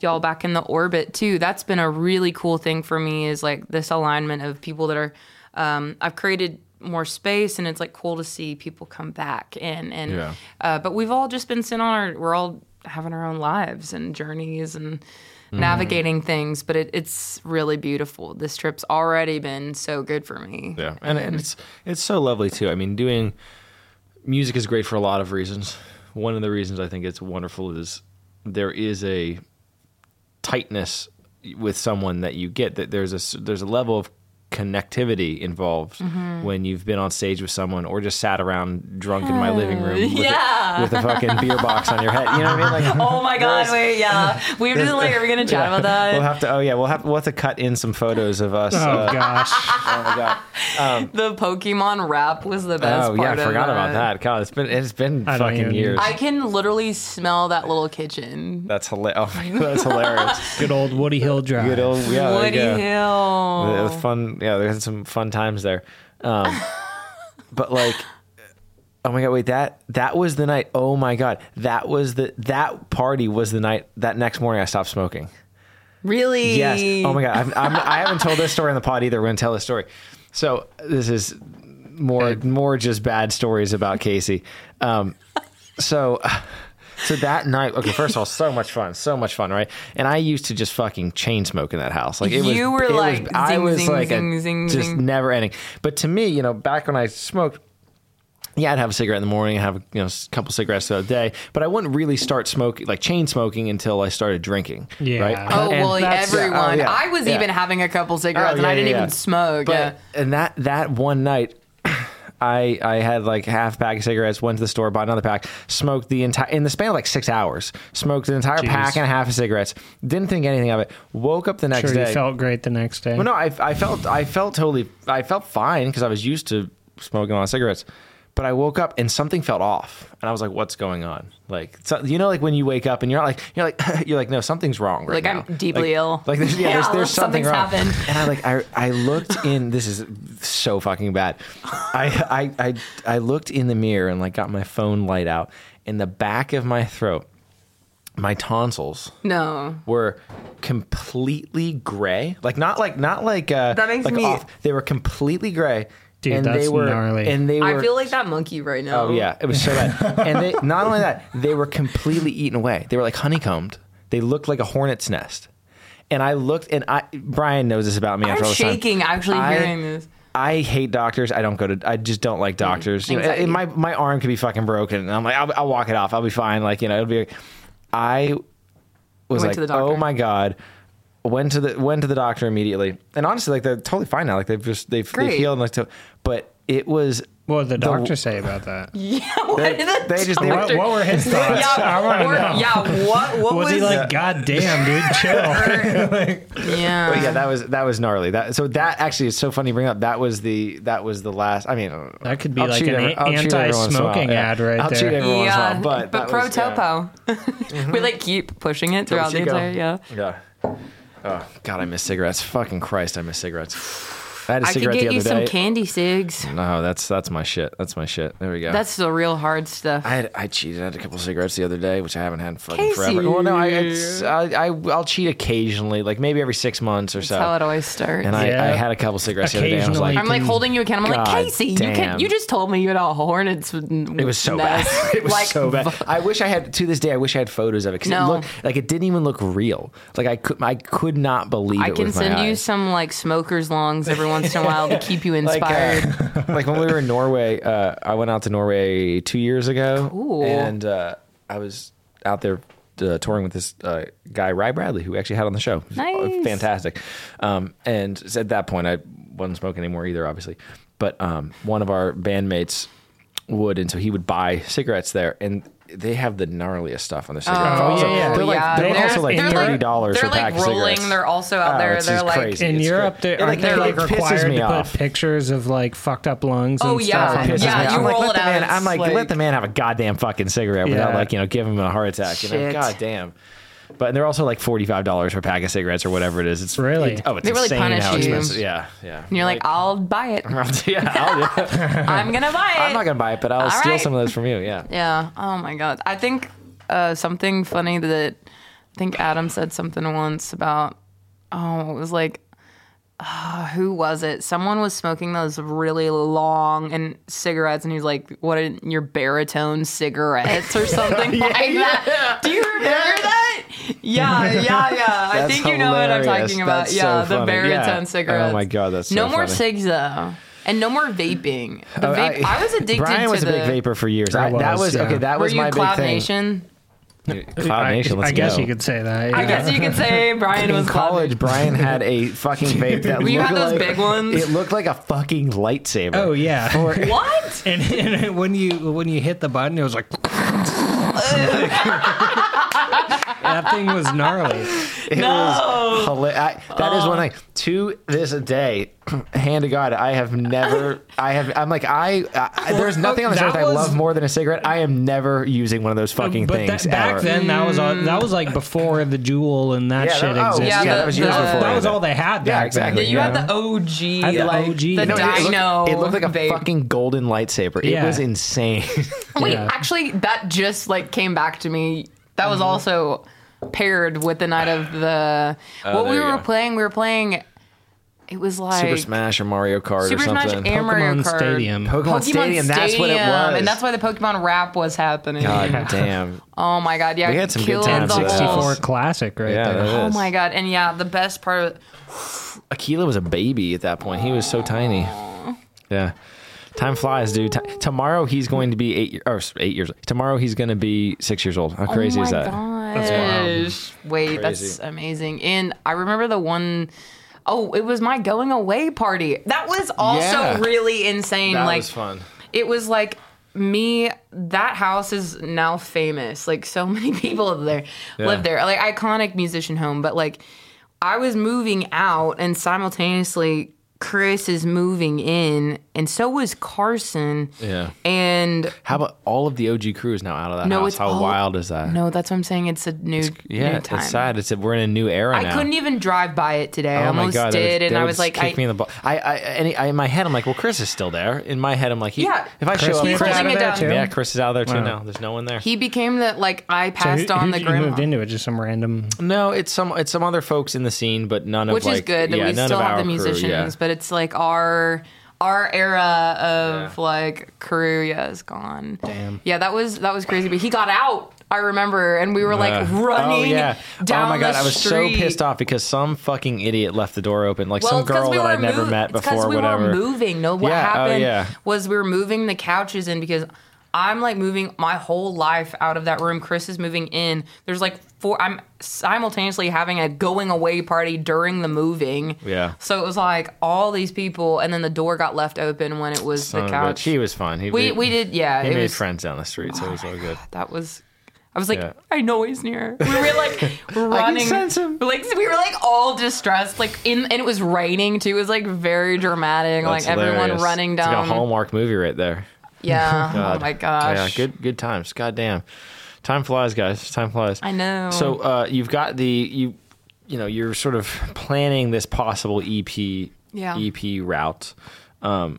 y'all back in the orbit too. That's been a really cool thing for me, is like this alignment of people that are, um, I've created more space, and it's like cool to see people come back in. And, Yeah. uh, but we've all just been sitting on our, we're all having our own lives and journeys and navigating things, but it, it's really beautiful. This trip's already been so good for me. Yeah, and, and it's it's so lovely too. I mean, doing music is great for a lot of reasons. One of the reasons I think it's wonderful is there is a tightness with someone that you get, that there's a there's a level of connectivity involved when you've been on stage with someone, or just sat around drunk in my living room with, Yeah. a, with a fucking beer box on your head. You know what I mean? Like, Oh my God! there's- Wait, yeah, we have to like. Are we gonna chat about that? We'll have to. Oh yeah, we'll have we'll have to cut in some photos of us. Oh uh, gosh. oh my god. The Pokemon rap was the best Oh yeah, part I of forgot it. about that. God, it's been it's been I don't fucking even- years. I can literally smell that little kitchen. That's hilarious. Oh my god, that's hilarious. Good old Woody Hill Drive. Good old yeah. there you Woody go. Hill. It was fun. Yeah, there's some fun times there. Um, but like, oh my god, wait that that was the night. Oh my god, that was the that party was the night. That next morning, I stopped smoking. Really? Yes. Oh my god, I'm, I'm, I haven't told this story on the pod either. We're gonna tell this story. So this is more more just bad stories about Casey. Um, so. So that night, okay, first of all, so much fun, so much fun, right? And I used to just fucking chain smoke in that house. Like it was, You were it was- like, I zing, was zing, like zing, a, zing, just zing. never ending. But to me, you know, back when I smoked, yeah, I'd have a cigarette in the morning, have you know a couple cigarettes a day, but I wouldn't really start smoking, like chain smoking, until I started drinking. Yeah. Right? Oh And well, that's- everyone. oh, yeah, I was yeah. even having a couple cigarettes, Oh, and yeah, I didn't yeah, even yeah. smoke. But, yeah. And that that one night, I I had like half a pack of cigarettes, went to the store, bought another pack, smoked the entire in the span of like six hours, smoked an entire Jeez. pack and a half of cigarettes. Didn't think anything of it. Woke up the next Sure, day. you felt great the next day. well, no, I I felt I felt totally I felt fine because I was used to smoking a lot of cigarettes. But I woke up and something felt off, and I was like, "What's going on?" Like, so, you know, like when you wake up and you're not like, you're like, you're like, no, something's wrong right Like, now. I'm deeply Like- ill. Like, there's, yeah, Yeah, there's, there's something something's wrong. happened. And I like, I, I looked in. This is so fucking bad. I, I, I, I looked in the mirror and like got my phone light out. In the back of my throat, my tonsils No. were completely gray. Like not like not like uh, That makes like me- off. They were completely gray. Dude, and that's they were, gnarly. And they were. I feel like that monkey right now. Oh yeah, it was so bad. And they not only that, they were completely eaten away. They were like honeycombed. They looked like a hornet's nest. And I looked, and I Brian knows this about me. I'm after all this time. shaking actually I- hearing this. I hate doctors. I don't go to. I just don't like doctors. You know, Anxiety. and my my arm could be fucking broken, and I'm like, I'll, I'll walk it off. I'll be fine. Like you know, it'll be. I was Went like, to the doctor. oh my god. Went to the went to the doctor immediately, and honestly, like they're totally fine now. Like they've just they've they Great. healed, and like to, but it was What did the The- doctor say about that? Yeah. What They- did the they just- they- doctor- What, what were his thoughts? I Yeah, want to or- know. yeah. What? What was, was, he like, God damn, dude, chill? Yeah. But yeah, that was that was gnarly. That so that actually is so funny to bring up. That was the that was the last. I mean, That could be I'll like cheat an every- I'll cheat every once in a while. anti-smoking Yeah. ad right I'll there. cheat every once in a yeah, while, but but that pro was, yeah. topo. We like keep pushing it throughout the Chico. entire. Yeah. Yeah. Oh God, I miss cigarettes. Fucking Christ, I miss cigarettes. I had a I could cigarette get the you other some day. candy cigs. No, that's that's my shit. That's my shit. There we go. That's the real hard stuff. I had I cheated. I had a couple cigarettes the other day, which I haven't had in fucking Casey. forever. Well, no, I it's, I, I I'll cheat occasionally, like maybe every six months or so. That's how it always starts. And I, Yeah. I had a couple cigarettes the other day. And I was like, I'm like can- holding you account. I'm like, God Casey, you damn. can. You just told me you had a hornet's. it was so bad. It was like, so bad. I wish I had to this day. I wish I had photos of it because No. it looked like it didn't even look real. Like I could I could not believe I it can with my send you eyes. some like smoker's lungs every once in a while to keep you Like, inspired. uh, like when we were in Norway, uh, I went out to Norway two years ago, Cool. and uh, I was out there uh, touring with this uh, guy, Ry Bradley, who we actually had on the show. It was Nice. fantastic. Um, and at that point, I wasn't smoking anymore either, obviously. But um, one of our bandmates would, and so he would buy cigarettes there, and they have the gnarliest stuff on their cigarettes. Oh, Also, yeah, yeah. They're like yeah, they're, they're- also like they're thirty dollars for They're a pack like of rolling. cigarettes. They're also out Oh, there. it's They're just like crazy. In It's Europe, great. they, It, aren't they it like pisses required me to off. put pictures of like fucked up lungs and Oh, yeah. stuff? on Pisses the- Yeah, me you off. I'm like, roll let it the man, out, I'm like, it's let like- the man have a goddamn fucking cigarette without Yeah. like, you know, giving him a heart attack. You know, Shit. god damn. But they're also like forty-five dollars for a pack of cigarettes or whatever it is. It's Really? it- oh, it's They really insane punish how you. expensive. Yeah, yeah. And you're like, I'll buy it. yeah, I'll, I'm gonna buy it. I'm not gonna buy it, but I'll All steal right. some of those from you. Yeah. Yeah. Oh my god. I think uh, something funny that think Adam said something once about, oh, it was like, uh, who was it? Someone was smoking those really long and cigarettes, and he was like, "What are your baritone cigarettes or something Yeah, like that?" yeah. Do you remember that? Yeah, yeah, yeah. I That's think you know what I'm hilarious. talking about. That's yeah, so the funny. baritone Yeah. cigarettes. Oh my God, that's so no more funny. cigs though, and no more vaping. The Oh, vape. I, was addicted Brian to was the. a big vapor for years. I I, that was, was yeah. okay. That Were was you my Cloud big thing. Nation? Cloud Nation. Let's I guess go. you could say that. I yeah. guess you could say Brian In was Cloud college, Nation. Brian had a fucking vape that Well, you looked had those like, big ones? It looked like a fucking lightsaber. Oh yeah. For- What? And, and when you when you hit the button, it was like that thing was gnarly. It No. was hilarious. That is one thing. To this day, hand to God, I have never. I have. I'm like I. I there's nothing on this that earth I was- love more than a cigarette. I am never using one of those fucking but things that, back ever. then, that was all, that was like before the Juul and that Yeah, shit that- oh, existed. yeah, yeah, the- that was years the- before. that was that. all they had. Yeah, back exactly. Then, You yeah. had the O G, I had the like O G. the No, No, it looked- Dino. It looked like a vape. fucking golden lightsaber. It Yeah. was insane. Wait, Yeah. actually, that just like came back to me. That Mm-hmm. was also paired with the night of the. what we there you were go. playing, we were playing. It was like Super Smash or Mario Kart Super or Smash something. and Mario Pokemon Kart. Stadium. Pokemon, Pokemon Stadium. That's what it was. and that's why the Pokemon rap was happening. God damn. Oh my god, yeah, We had some good killed times the there. whole- sixty-four classic right Yeah, there. that Oh is. my god, and yeah, the best part of Aquila was a baby at that point. He was so tiny. Yeah. Time flies, dude. Ti- tomorrow he's going to be eight, year- or eight years. Tomorrow he's going to be six years old. How crazy oh is my that? Gosh. Wait, that's Crazy. amazing. And I remember the one oh, it was my going away party. That was also Yeah. really insane. That like was fun. it was like me, that house is now famous. Like so many people there Yeah. live there. Like iconic musician home. But like I was moving out and simultaneously Chris is moving in and so was Carson. Yeah. And How about all of the O G crew is now out of that no, house? it's How all- wild is that? No, that's what I'm saying. It's a new, Yeah, new time. it's sad. It's a, we're in a new era I now. couldn't even drive by it today. I Oh my almost god! did, they would- and they I would was like, kick I, me in the butt. I, I, any, I, in my head, I'm like, well, Chris is still there. In my head, I'm like, he, Yeah. if I Chris show up, moved Chris, out of out of there there too? too. yeah, Chris is out there too Wow. now. There's no one there. he became the like I So passed who, on who the you grandma, moved into it? Just some random. No, it's some, it's some other folks in the scene, but none of which like, is good. Yeah, we none still of have our the crew, musicians, yeah. but it's like our our era of Yeah. like crew, yeah, is gone. Damn. Yeah, that was that was crazy. But he got out. I remember, and we were like Uh, running oh, yeah. down oh my god, the I was street. so pissed off because some fucking idiot left the door open, like Well, some it's 'cause girl we that were I'd never mov- met it's 'cause before, we whatever. were moving. No, what Yeah, oh, happened yeah. was we were moving the couches in because I'm like moving my whole life out of that room. Chris is moving in. There's like four. I'm simultaneously having a going away party during the moving. Yeah. So it was like all these people, and then the door got left open when it was Son the of a couch. bitch. He was fun. He, we we did yeah. He it made was friends down the street, so it was all good. that was. I was like, Yeah. I know he's near. We were like running. sense him. Like we were like all distressed. Like in and it was raining too. It was like very dramatic. That's like everyone hilarious. running It's down. like a Hallmark movie right there. Yeah. God. Oh my gosh. Yeah, good good times. God damn. Time flies, guys. Time flies. I know. So uh, you've got the you you know, you're sort of planning this possible E P Yeah. E P route. Um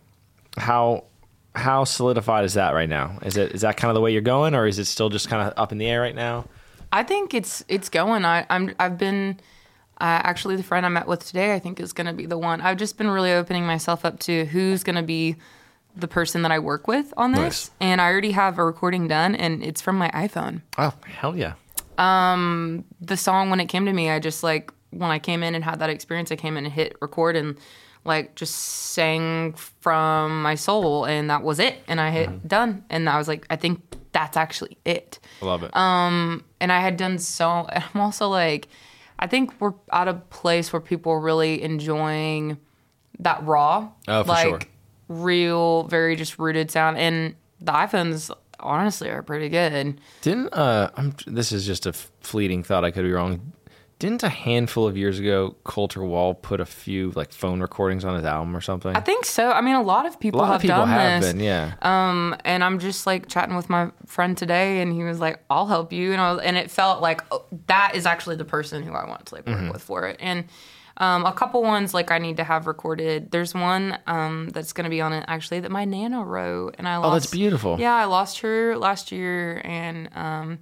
how how solidified is that right now? Is it is that kind of the way you're going, or is it still just kind of up in the air right now? I think it's it's going. I, I'm I've been uh, actually the friend I met with today. I think is going to be the one. I've just been really opening myself up to who's going to be the person that I work with on this, Nice. and I already have a recording done, and it's from my iPhone. Oh, hell yeah. The song when it came to me, I just like when I came in and had that experience, I came in and hit record and like just sang from my soul, and that was it. And I hit Mm-hmm. done, and I was like, I think that's actually it. I love it. and I had done so. I'm also like, I think we're at a place where people are really enjoying that raw, Oh, for like sure. real, very just rooted sound. And the iPhones honestly are pretty good. Didn't uh I'm, this is just a f- fleeting thought, I could be wrong. Didn't a handful of years ago Coulter Wall put a few like phone recordings on his album or something? I think so. I mean, a lot of a people lot have of people done have this. been, yeah. Um, and I'm just like chatting with my friend today, and he was like, "I'll help you," and I was, and it felt like oh, that is actually the person who I want to like work Mm-hmm. with for it. And um, a couple ones like I need to have recorded. There's one um, that's going to be on it actually that my nana wrote, and I lost. Oh, that's beautiful. Yeah, I lost her last year, and um,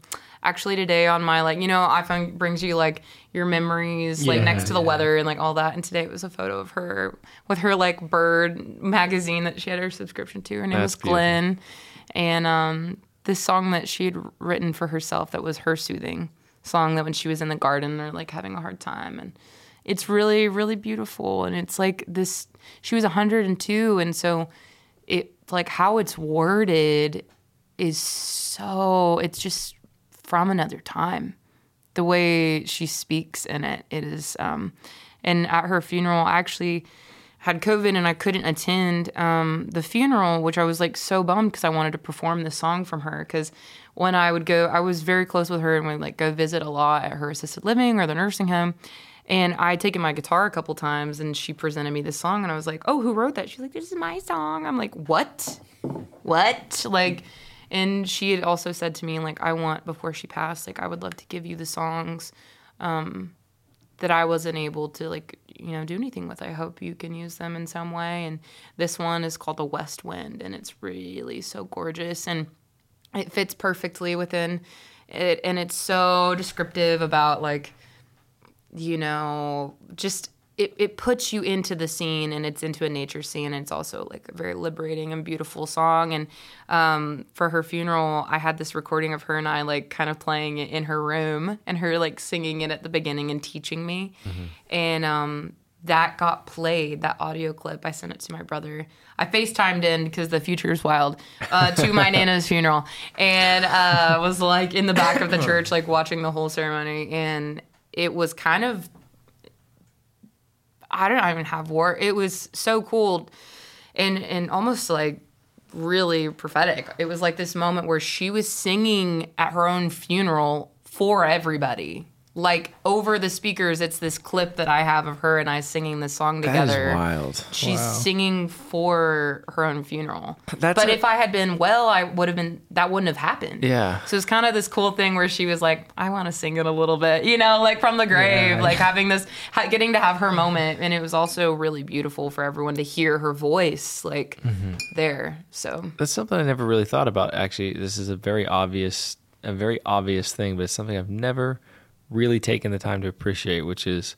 actually today on my, like, you know, iPhone brings you like your memories, like Yeah, next to the yeah. weather and like all that. And today it was a photo of her with her like Bird magazine that she had her subscription to. Her name That's was Glenn. And um, this song that she had written for herself that was her soothing song, that when she was in the garden or like having a hard time. And it's really, really beautiful. And it's like this, she was one hundred two. And so it, like how it's worded is so, it's just from another time. The way she speaks in it, it is, um, and at her funeral, I actually had COVID and I couldn't attend um, the funeral, which I was like so bummed because I wanted to perform this song from her. Because when I would go, I was very close with her and would like go visit a lot at her assisted living or the nursing home. And I had taken my guitar a couple times and she presented me this song and I was like, oh, who wrote that? She's like, this is my song. I'm like, what? What? Like, and she had also said to me, like, I want, before she passed, like, I would love to give you the songs um, that I wasn't able to, like, you know, do anything with. I hope you can use them in some way. And this one is called The West Wind, and it's really so gorgeous. And it fits perfectly within it. And it's so descriptive about, like, you know, just it, it puts you into the scene, and it's into a nature scene. And it's also like a very liberating and beautiful song. And um, for her funeral, I had this recording of her and I like kind of playing it in her room and her like singing it at the beginning and teaching me. Mm-hmm. And um, that got played, that audio clip. I sent it to my brother. I FaceTimed in because the future is wild uh, to my Nana's funeral, and uh, was like in the back of the church, like watching the whole ceremony. And it was kind of, I don't even have word. It was so cool and and almost like really prophetic. It was like this moment where she was singing at her own funeral for everybody. Like over the speakers, it's this clip that I have of her and I singing this song together. That is wild. She's Wow. singing for her own funeral. That's but a- if I had been well, I would have been, that wouldn't have happened. Yeah. So it's kind of this cool thing where she was like, I want to sing it a little bit, you know, like from the grave, Yeah. like having this, ha- getting to have her moment. And it was also really beautiful for everyone to hear her voice, like there. So That's something I never really thought about. Actually, this is a very obvious, a very obvious thing, but it's something I've never really taken the time to appreciate, which is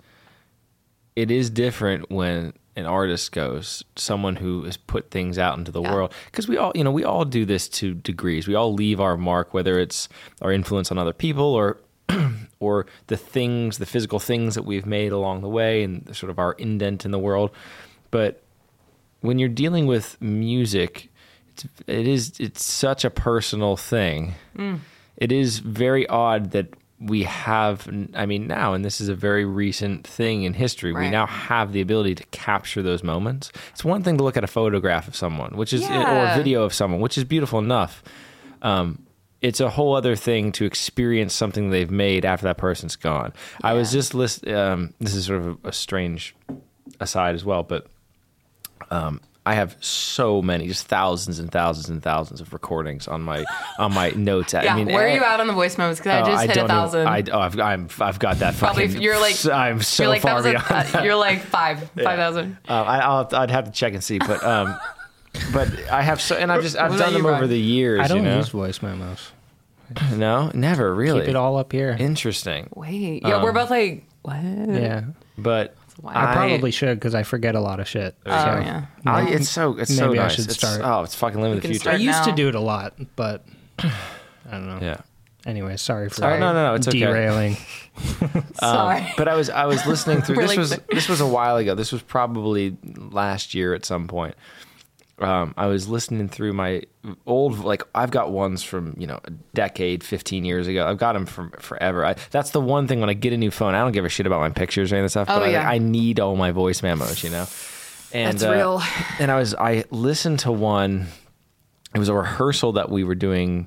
it is different when an artist goes, someone who has put things out into the Yeah. world. Because we all, you know, we all do this to degrees. We all leave our mark, whether it's our influence on other people or or the things, the physical things that we've made along the way and sort of our indent in the world. But when you're dealing with music, it's, it is, it's such a personal thing. Mm. It is very odd that we have, I mean, now, and this is a very recent thing in history, we Right. now have the ability to capture those moments. It's one thing to look at a photograph of someone, which is, or a Yeah. video of someone, which is beautiful enough. Um, it's a whole other thing to experience something they've made after that person's gone. I was Yeah. just list. Um, this is sort of a, a strange aside as well, but um, I have so many, just thousands and thousands and thousands of recordings on my on my notes. yeah, I mean, where are eh, you at on the voice memos? Because oh, I just hit a don't know. thousand. I, oh, I've, I'm, I've got that Probably fucking. you're like I'm so you're like far that was beyond. a, that. you're like five five thousand. Uh, I, I'll, I'd have to check and see, but um, but I have so, and I've just I've What done about them you, over Brian? the years. I don't you know? use voice memos. No, never really. Keep it all up here. Interesting, Wait, yeah, Um, we're both like what? Yeah. but wild. I probably should because I forget a lot of shit. Oh So yeah. I, it's so it's so Maybe I nice. should It's- start. Oh, it's fucking living the can future. I start used to now. do it a lot, but I don't know. Yeah. Anyway, sorry for Sorry. Oh, no, no, no, it's okay. derailing. Sorry. Um, but I was I was listening through. This Really was quick. this was a while ago. This was probably last year at some point. Um, I was listening through my old, like I've got ones from you know a decade, fifteen years ago. I've got them from forever. I, that's the one thing when I get a new phone, I don't give a shit about my pictures or any of that stuff. Oh, but I, yeah. I need all my voice memos, you know. And, That's uh, real. And I was I listened to one. It was a rehearsal that we were doing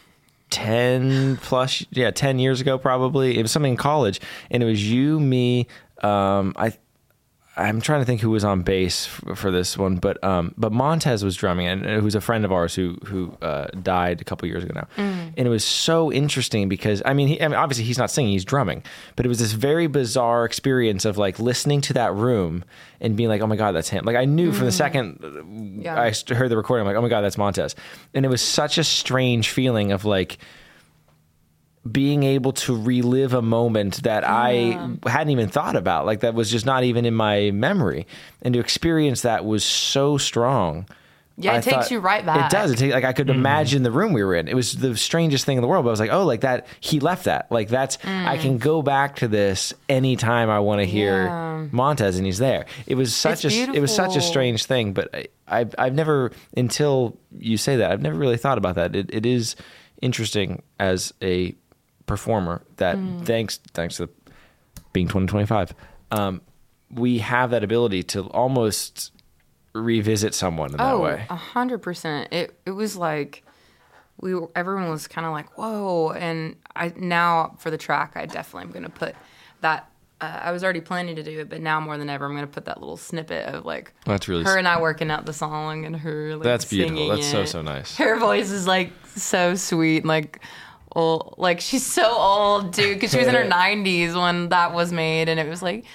ten plus, yeah, ten years ago probably. It was something in college, and it was you, me. Um, I, I'm trying to think who was on bass for, for this one, but um, but Montez was drumming, and uh, who's a friend of ours who who uh, died a couple years ago now. And it was so interesting because I mean, he, I mean, obviously he's not singing, he's drumming, but it was this very bizarre experience of like listening to that room and being like, oh my god, that's him. Like I knew from the second Yeah. I st- heard the recording, I'm like, oh my god, that's Montez, and it was such a strange feeling of like being able to relive a moment that I hadn't even thought about, like that was just not even in my memory, and to experience that was so strong. Yeah, it I takes thought- you right back. It does. It take, like I could imagine the room we were in. It was the strangest thing in the world. But I was like, oh, like that. He left that. Like that's. I can go back to this anytime I want to hear Yeah. Montez, and he's there. It was such It's a. It was such a beautiful. strange thing. But I, I've I've never until you say that I've never really thought about that. It, it is interesting as a performer that Mm. thanks thanks to being twenty twenty-five, um, we have that ability to almost revisit someone in that Oh, way. a hundred percent. It it was like we were, everyone was kind of like whoa, and I now for the track I definitely am gonna put that. Uh, I was already planning to do it, but now more than ever I'm gonna put that little snippet of like That's really her and I working out the song and her like That's beautiful. singing That's so it. so nice. Her voice is like so sweet, like old, like she's so old, dude, because she was in her nineties when that was made, and it was like,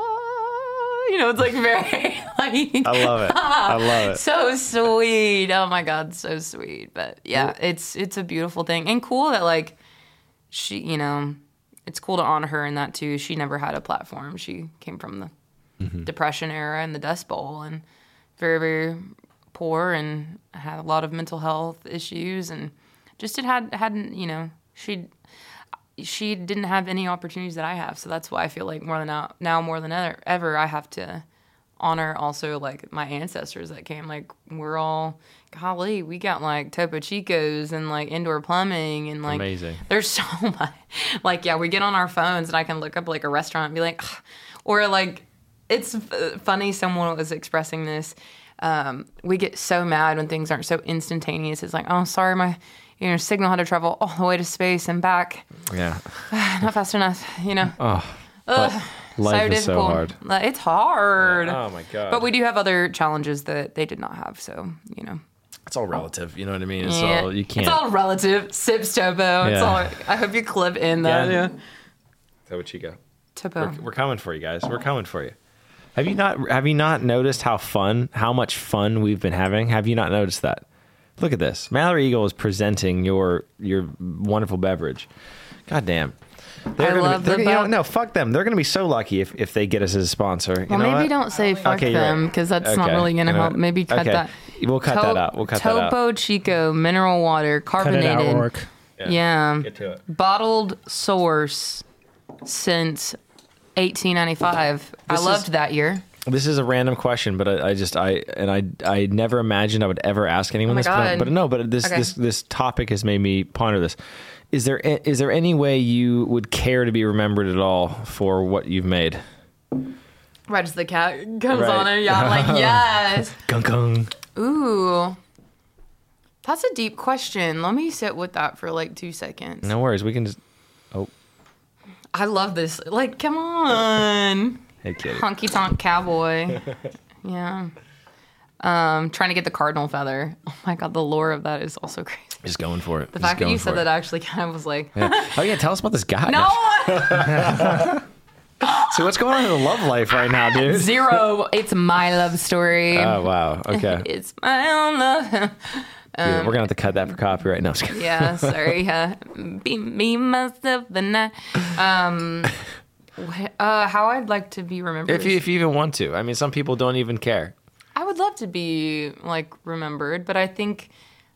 ah, you know, it's like very like I love it. I love it. so sweet. Oh my god, so sweet. But yeah, it's it's a beautiful thing and cool that like she, you know, it's cool to honor her in that too. She never had a platform. She came from the Mm-hmm. Depression era and the Dust Bowl and very very poor and had a lot of mental health issues and just it had hadn't you know she she didn't have any opportunities that I have. So that's why I feel like more than now, now more than ever, ever I have to honor also like my ancestors that came. Like we're all golly, we got like Topo Chicos and like indoor plumbing and like Amazing. there's so much. Like yeah, we get on our phones and I can look up like a restaurant and be like, ugh. Or like it's f- funny. Someone was expressing this. Um, we get so mad when things aren't so instantaneous. It's like, oh, sorry, my you know signal had to travel all the way to space and back. Yeah. Not fast enough, you know. Oh, Ugh, life is so hard. Like, It's hard. Oh my god. But we do have other challenges that they did not have. So, you know. It's all relative. You know what I mean? It's Yeah. all you can't. It's all relative. Sips Topo. It's Yeah. all. I hope you clip in that. Yeah. Yeah. Topo Chico. Topo. We're, we're coming for you guys. We're coming for you. Have you not have you not noticed how fun, how much fun we've been having? Have you not noticed that? Look at this. Mallory Eagle is presenting your your wonderful beverage. God damn. They're I gonna love be, they're, the you know, bev- no, fuck them. They're going to be so lucky if, if they get us as a sponsor. You Well, know maybe what? don't say fuck Okay, you're them right. because that's not Okay. really going to You know help. what? Maybe cut Okay. that. We'll cut To- that out. We'll cut that out. Topo Chico mineral water, Cut it carbonated. out, Rourke. Yeah. Get to it. Bottled source since eighteen ninety-five. I This is- loved that year. This is a random question, but I, I just I and I I never imagined I would ever ask anyone Oh my this. But, I- God. but no, but this Okay. this this topic has made me ponder this. Is there a- is there any way you would care to be remembered at all for what you've made? Right as the cat comes Right. on it. Yeah, I'm like, yes. Gung gung. Ooh. That's a deep question. Let me sit with that for like two seconds. No worries. We can just. Oh, I love this. Like, come on. hey kitty. Honky tonk cowboy. Yeah. Um, trying to get the cardinal feather. Oh my god, the lore of that is also crazy. Just going for it. The Just fact that going you for said it. that actually kind of was like, Yeah. Oh yeah, tell us about this guy. no, So what's going on in the love life right now, dude? zero. It's my love story. Oh wow. Okay. It's my own love. Dude, we're gonna have to cut that for copyright. No, I'm just kidding. Yeah, sorry. Uh, be me, myself, and I. Um, wh- uh, how I'd like to be remembered. If you, if you even want to. I mean, some people don't even care. I would love to be like remembered, but I think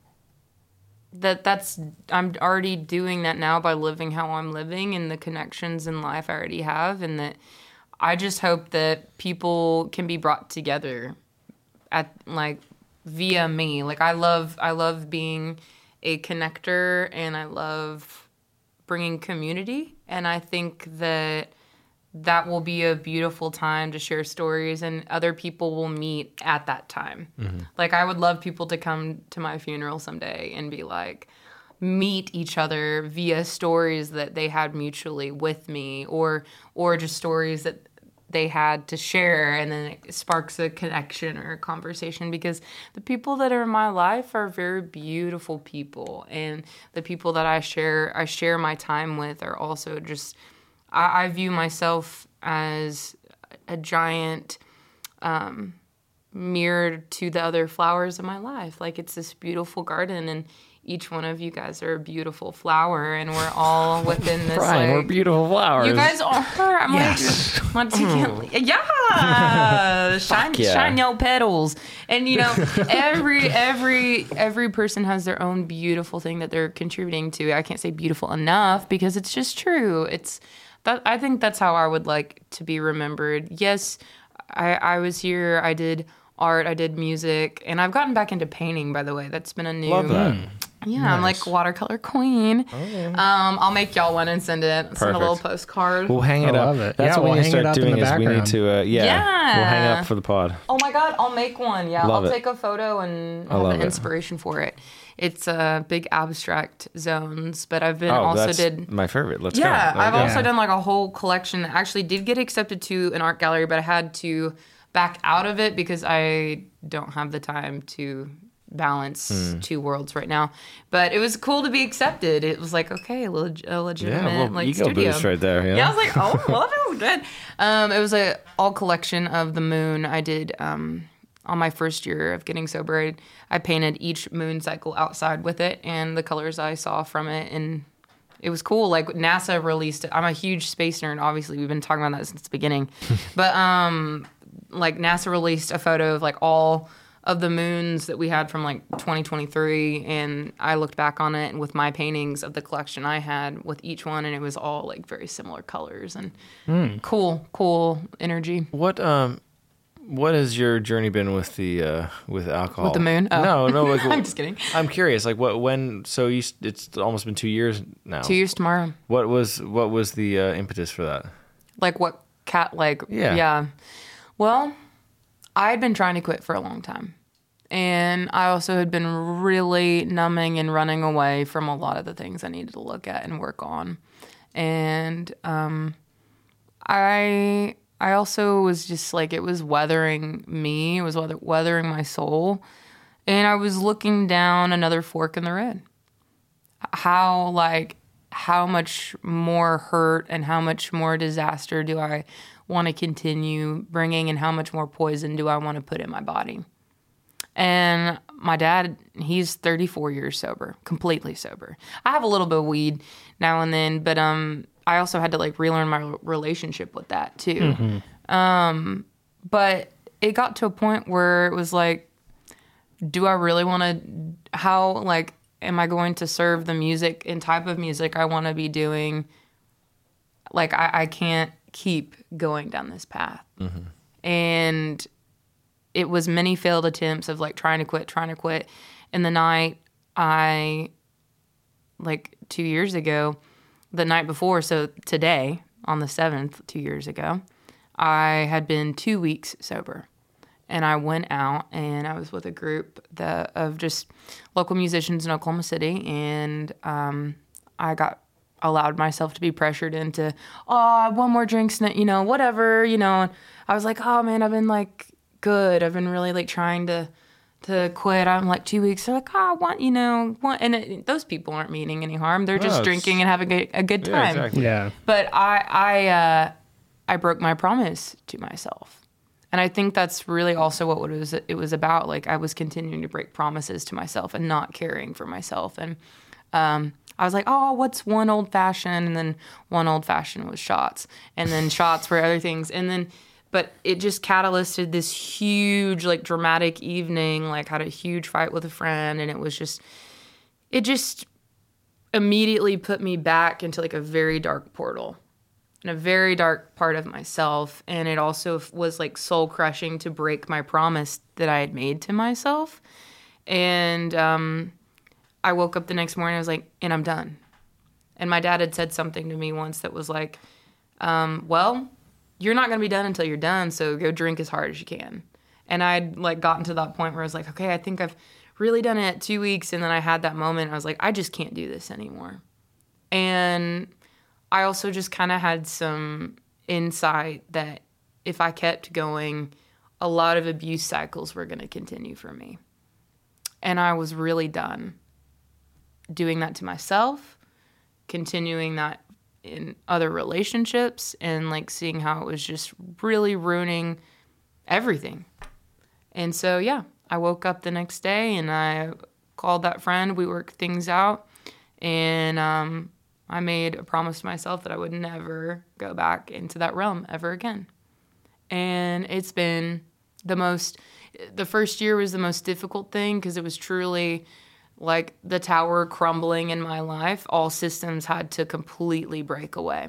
that that's I'm already doing that now by living how I'm living and the connections in life I already have, and that I just hope that people can be brought together at like via me. Like I love I love being a connector and I love bringing community, and I think that that will be a beautiful time to share stories and other people will meet at that time. Like I would love people to come to my funeral someday and be like, meet each other via stories that they had mutually with me, or or just stories that they had to share, and then it sparks a connection or a conversation, because the people that are in my life are very beautiful people, and the people that I share I share my time with are also just I, I view myself as a giant um, mirror to the other flowers of my life. Like it's this beautiful garden, and each one of you guys are a beautiful flower, and we're all within this. Brian, like, we're beautiful flowers. You guys are. I'm Yes. like, once again, yeah, shine, yeah. shine your petals. And you know, every every every person has their own beautiful thing that they're contributing to. I can't say beautiful enough because it's just true. It's that I think that's how I would like to be remembered. Yes, I, I was here. I did art. I did music, and I've gotten back into painting. By the way, that's been a new. Love that. Yeah, I'm like watercolor queen. Um, I'll make y'all one and send it. Send Perfect. a little postcard. We'll hang it I up. love it. That's Yeah, what we'll we need to hang it start up in doing the is we need background. to, uh, yeah, Yeah. we'll hang it up for the pod. Oh my God, I'll make one. Yeah, Love I'll it. take a photo and I have love an it. inspiration for it. It's a uh, big abstract zones, but I've been Oh, also that's did. my favorite. Let's Yeah, go. There I've we go. also done like a whole collection that actually did get accepted to an art gallery, but I had to back out of it because I don't have the time to balance Hmm. two worlds right now. But it was cool to be accepted. It was like, okay, a, leg- a Yeah, legitimate well, like ego studio. boost right there. Yeah. Yeah, I was like, oh, well, that feels good. Um, it was a all collection of the moon. I did um, on my first year of getting sober. I, I painted each moon cycle outside with it and the colors I saw from it, and it was cool. Like NASA released it. I'm a huge space nerd. Obviously, we've been talking about that since the beginning. But um, like NASA released a photo of like all of the moons that we had from like twenty twenty-three, and I looked back on it and with my paintings of the collection I had with each one, and it was all like very similar colors and cool, cool energy. What um, what has your journey been with the uh with alcohol? With the moon? Oh. No, no. Like, I'm just kidding. I'm curious. Like, what? When? So you? It's almost been two years now. Two years tomorrow. What was? What was the uh, impetus for that? Like what cat? Like Yeah. yeah. Well, I had been trying to quit for a long time. And I also had been really numbing and running away from a lot of the things I needed to look at and work on. And um, I I also was just like, it was weathering me. It was weather, weathering my soul. And I was looking down another fork in the road. How, like, how much more hurt and how much more disaster do I want to continue bringing, and how much more poison do I want to put in my body? And my dad, he's thirty-four years sober, completely sober. I have a little bit of weed now and then, but um, I also had to like relearn my relationship with that too. Mm-hmm. Um, but it got to a point where it was like, do I really want to, how, like, am I going to serve the music and type of music I want to be doing? Like, I, I can't keep going down this path. Mm-hmm. And it was many failed attempts of like trying to quit, trying to quit. And the night I, like two years ago, the night before, so today, on the seventh, two years ago, I had been two weeks sober. And I went out and I was with a group that, of just local musicians in Oklahoma City. And um, I got allowed myself to be pressured into, oh, one more drink, you know, whatever, you know. And I was like, oh, man, I've been like good. I've been really like trying to to quit. I'm like two weeks. They're like, oh, I want, you know, want, and it, those people aren't meaning any harm. They're just No, drinking and having a, a good Yeah, time. exactly. Yeah. But I I uh, I broke my promise to myself. And I think that's really also what it was, it was about. Like, I was continuing to break promises to myself and not caring for myself. And um, I was like, oh, what's one old fashioned? And then one old fashioned was shots. And then shots were other things. And then, but it just catalysted this huge, like, dramatic evening. Like, had a huge fight with a friend. And it was just, it just immediately put me back into, like, a very dark portal. In a very dark part of myself, and it also was like soul crushing to break my promise that I had made to myself. And um, I woke up the next morning, I was like, and I'm done. And my dad had said something to me once that was like, um, well, you're not going to be done until you're done, so go drink as hard as you can. And I'd like gotten to that point where I was like, okay, I think I've really done it two weeks. And then I had that moment, I was like, I just can't do this anymore. And I also just kind of had some insight that if I kept going, a lot of abuse cycles were going to continue for me. And I was really done doing that to myself, continuing that in other relationships, and like seeing how it was just really ruining everything. And so, yeah, I woke up the next day and I called that friend. We worked things out, and um, I made a promise to myself that I would never go back into that realm ever again. And it's been the most, the first year was the most difficult thing because it was truly like the tower crumbling in my life. All systems had to completely break away.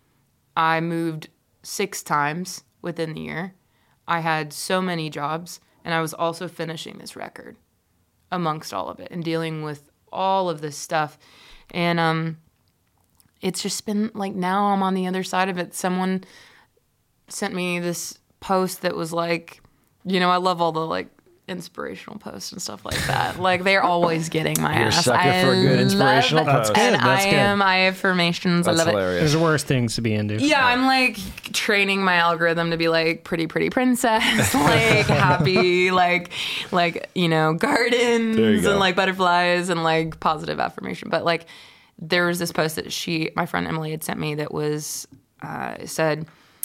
I moved six times within the year. I had so many jobs, and I was also finishing this record amongst all of it and dealing with all of this stuff. And um, it's just been like, now I'm on the other side of it. Someone sent me this post that was like, you know, I love all the like inspirational posts and stuff like that. Like they're always getting my You're ass. a sucker I for a good inspirational love, post. And That's good, that's I good. am, I affirmations. That's I love hilarious. There's worse things to be into. it. Yeah, I'm like training my algorithm to be like pretty, pretty princess, like happy, like, like, you know, gardens There you go. and like butterflies and like positive affirmation. But like there was this post that she, my friend Emily had sent me that was, uh, said,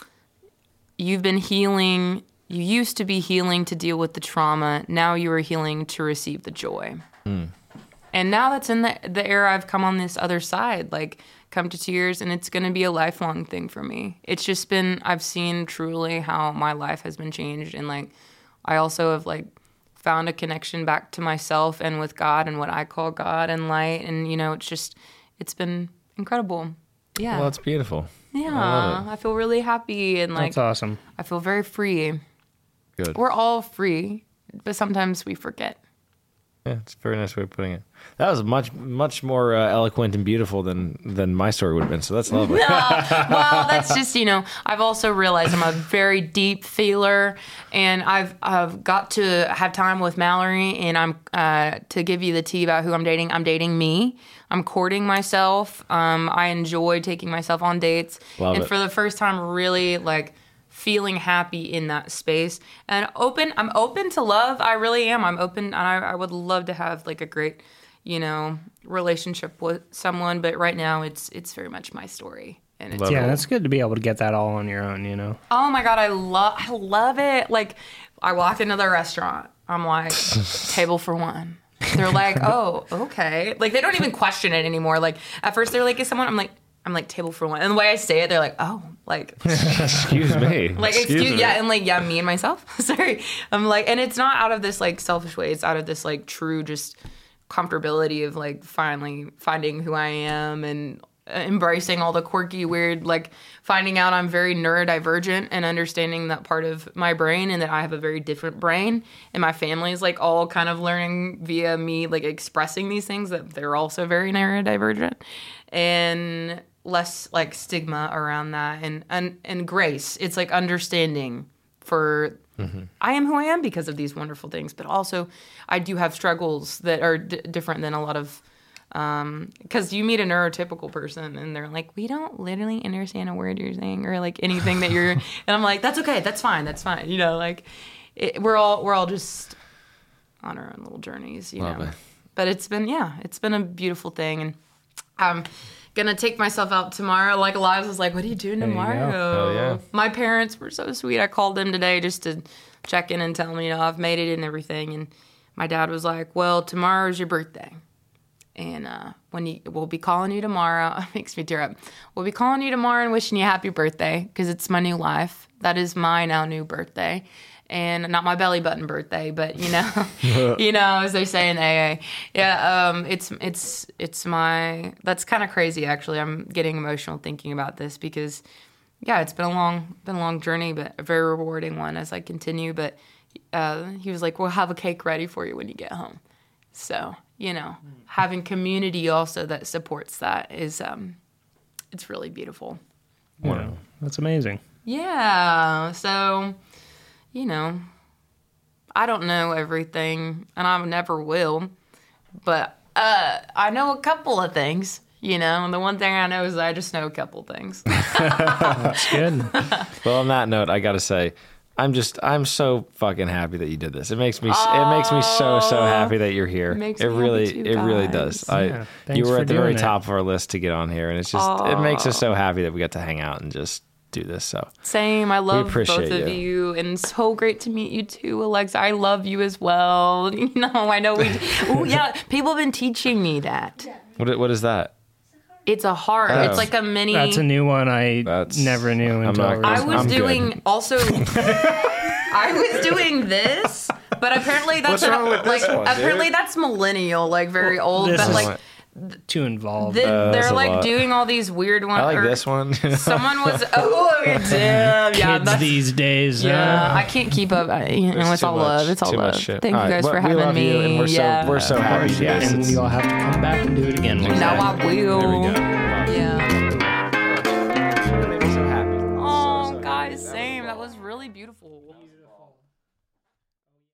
you've been healing. You used to be healing to deal with the trauma. Now you are healing to receive the joy. Mm. And now that's in the the era I've come on this other side, like come to tears, and it's going to be a lifelong thing for me. It's just been, I've seen truly how my life has been changed. And like, I also have like found a connection back to myself and with God and what I call God and light. And, you know, it's just, it's been incredible. Yeah. Well, it's beautiful. yeah. love I, I feel really happy and like, That's awesome. I feel very free. Good. We're all free, but sometimes we forget. Yeah, it's a very nice way of putting it. That was much, much more uh, eloquent and beautiful than than my story would have been. So that's lovely. Well, that's just, you know, I've also realized I'm a very deep feeler, and I've I've got to have time with Mallory, and I'm uh, to give you the tea about who I'm dating. I'm dating me. I'm courting myself. Um, I enjoy taking myself on dates, Love and it. for the first time, really like feeling happy in that space and open. I'm open to love. I really am. I'm open, and I, I would love to have like a great, you know, relationship with someone. But right now, it's it's very much my story, and it's Love Yeah, it. that's good to be able to get that all on your own, you know? oh my god, I love I love it. Like I walk into the restaurant, I'm like table for one. They're like, oh, okay. Like they don't even question it anymore. Like at first they're like, is someone? I'm like. I'm like table for one, and the way I say it, they're like, "Oh, like, Excuse me. like excuse, me. yeah," and like, yeah, me and myself. Sorry, I'm like, and it's not out of this like selfish way. It's out of this like true just comfortability of like finally finding who I am and embracing all the quirky, weird, like finding out I'm very neurodivergent and understanding that part of my brain and that I have a very different brain, and my family is like all kind of learning via me like expressing these things that they're also very neurodivergent, and less like stigma around that, and and, and grace. It's like understanding for I am who I am because of these wonderful things, but also I do have struggles that are d- different than a lot of because you meet a neurotypical person and they're like, we don't literally understand a word you're saying or like anything that you're and I'm like, that's okay, that's fine, that's fine, you know, like it, we're all we're all just on our own little journeys, you Love know. it. But it's been yeah it's been a beautiful thing, and I'm gonna take myself out tomorrow. Like Elias was like, what are you doing There you go. tomorrow? Hell yeah. My parents were so sweet. I called them today just to check in and tell them, you know, I've made it and everything. And my dad was like, well, tomorrow's your birthday. And uh, when you, we'll be calling you tomorrow. It makes me tear up. We'll be calling you tomorrow and wishing you a happy birthday because it's my new life. That is my now new birthday. And not my belly button birthday, but you know, you know, as they say in A A, yeah, um, it's it's it's my. That's kind of crazy, actually. I'm getting emotional thinking about this because, yeah, it's been a long, been a long journey, but a very rewarding one as I continue. But uh, he was like, "We'll have a cake ready for you when you get home." So you know, having community also that supports that is, um, it's really beautiful. Wow. That's amazing. Yeah. So. You know, I don't know everything, and I never will, but uh, I know a couple of things, you know, and the one thing I know is I just know a couple things. That's good. Well, on that note, I gotta say, I'm just I'm so fucking happy that you did this. It makes me it makes me so so happy that you're here. It makes it me really happy too, it really guys. does. I Yeah, thanks you were for at the very doing it. top of our list to get on here, and it's just it makes us so happy that we got to hang out and just do this. So Same. I love both appreciate of you. you. And so great to meet you too, Alexa. I love you as well. You know, I know we, ooh, yeah, people have been teaching me that. what what is that? It's a heart. Oh. It's like a mini. That's a new one I That's- never knew I'm until not- I recently. was I'm good. doing also. I was doing this, but apparently that's What's an- wrong with this like one, apparently dude? that's millennial, like very old. this But is like too involved. th- Uh, that's they're a like lot. doing all these weird ones. I like or this one. Someone was oh damn yeah Kids that's, these days. yeah huh? I can't keep up. I, you know, There's it's too all much- love. It's all too much love. shit. Thank All you right, guys for well, we having love me. you, and we're so- yeah. we're so Of happy course, to do yeah, this. and It's- you'll have to come back and do it again. one Now day. I will. There we go. Yeah. It made me so happy. Oh, guys, same. That was really beautiful.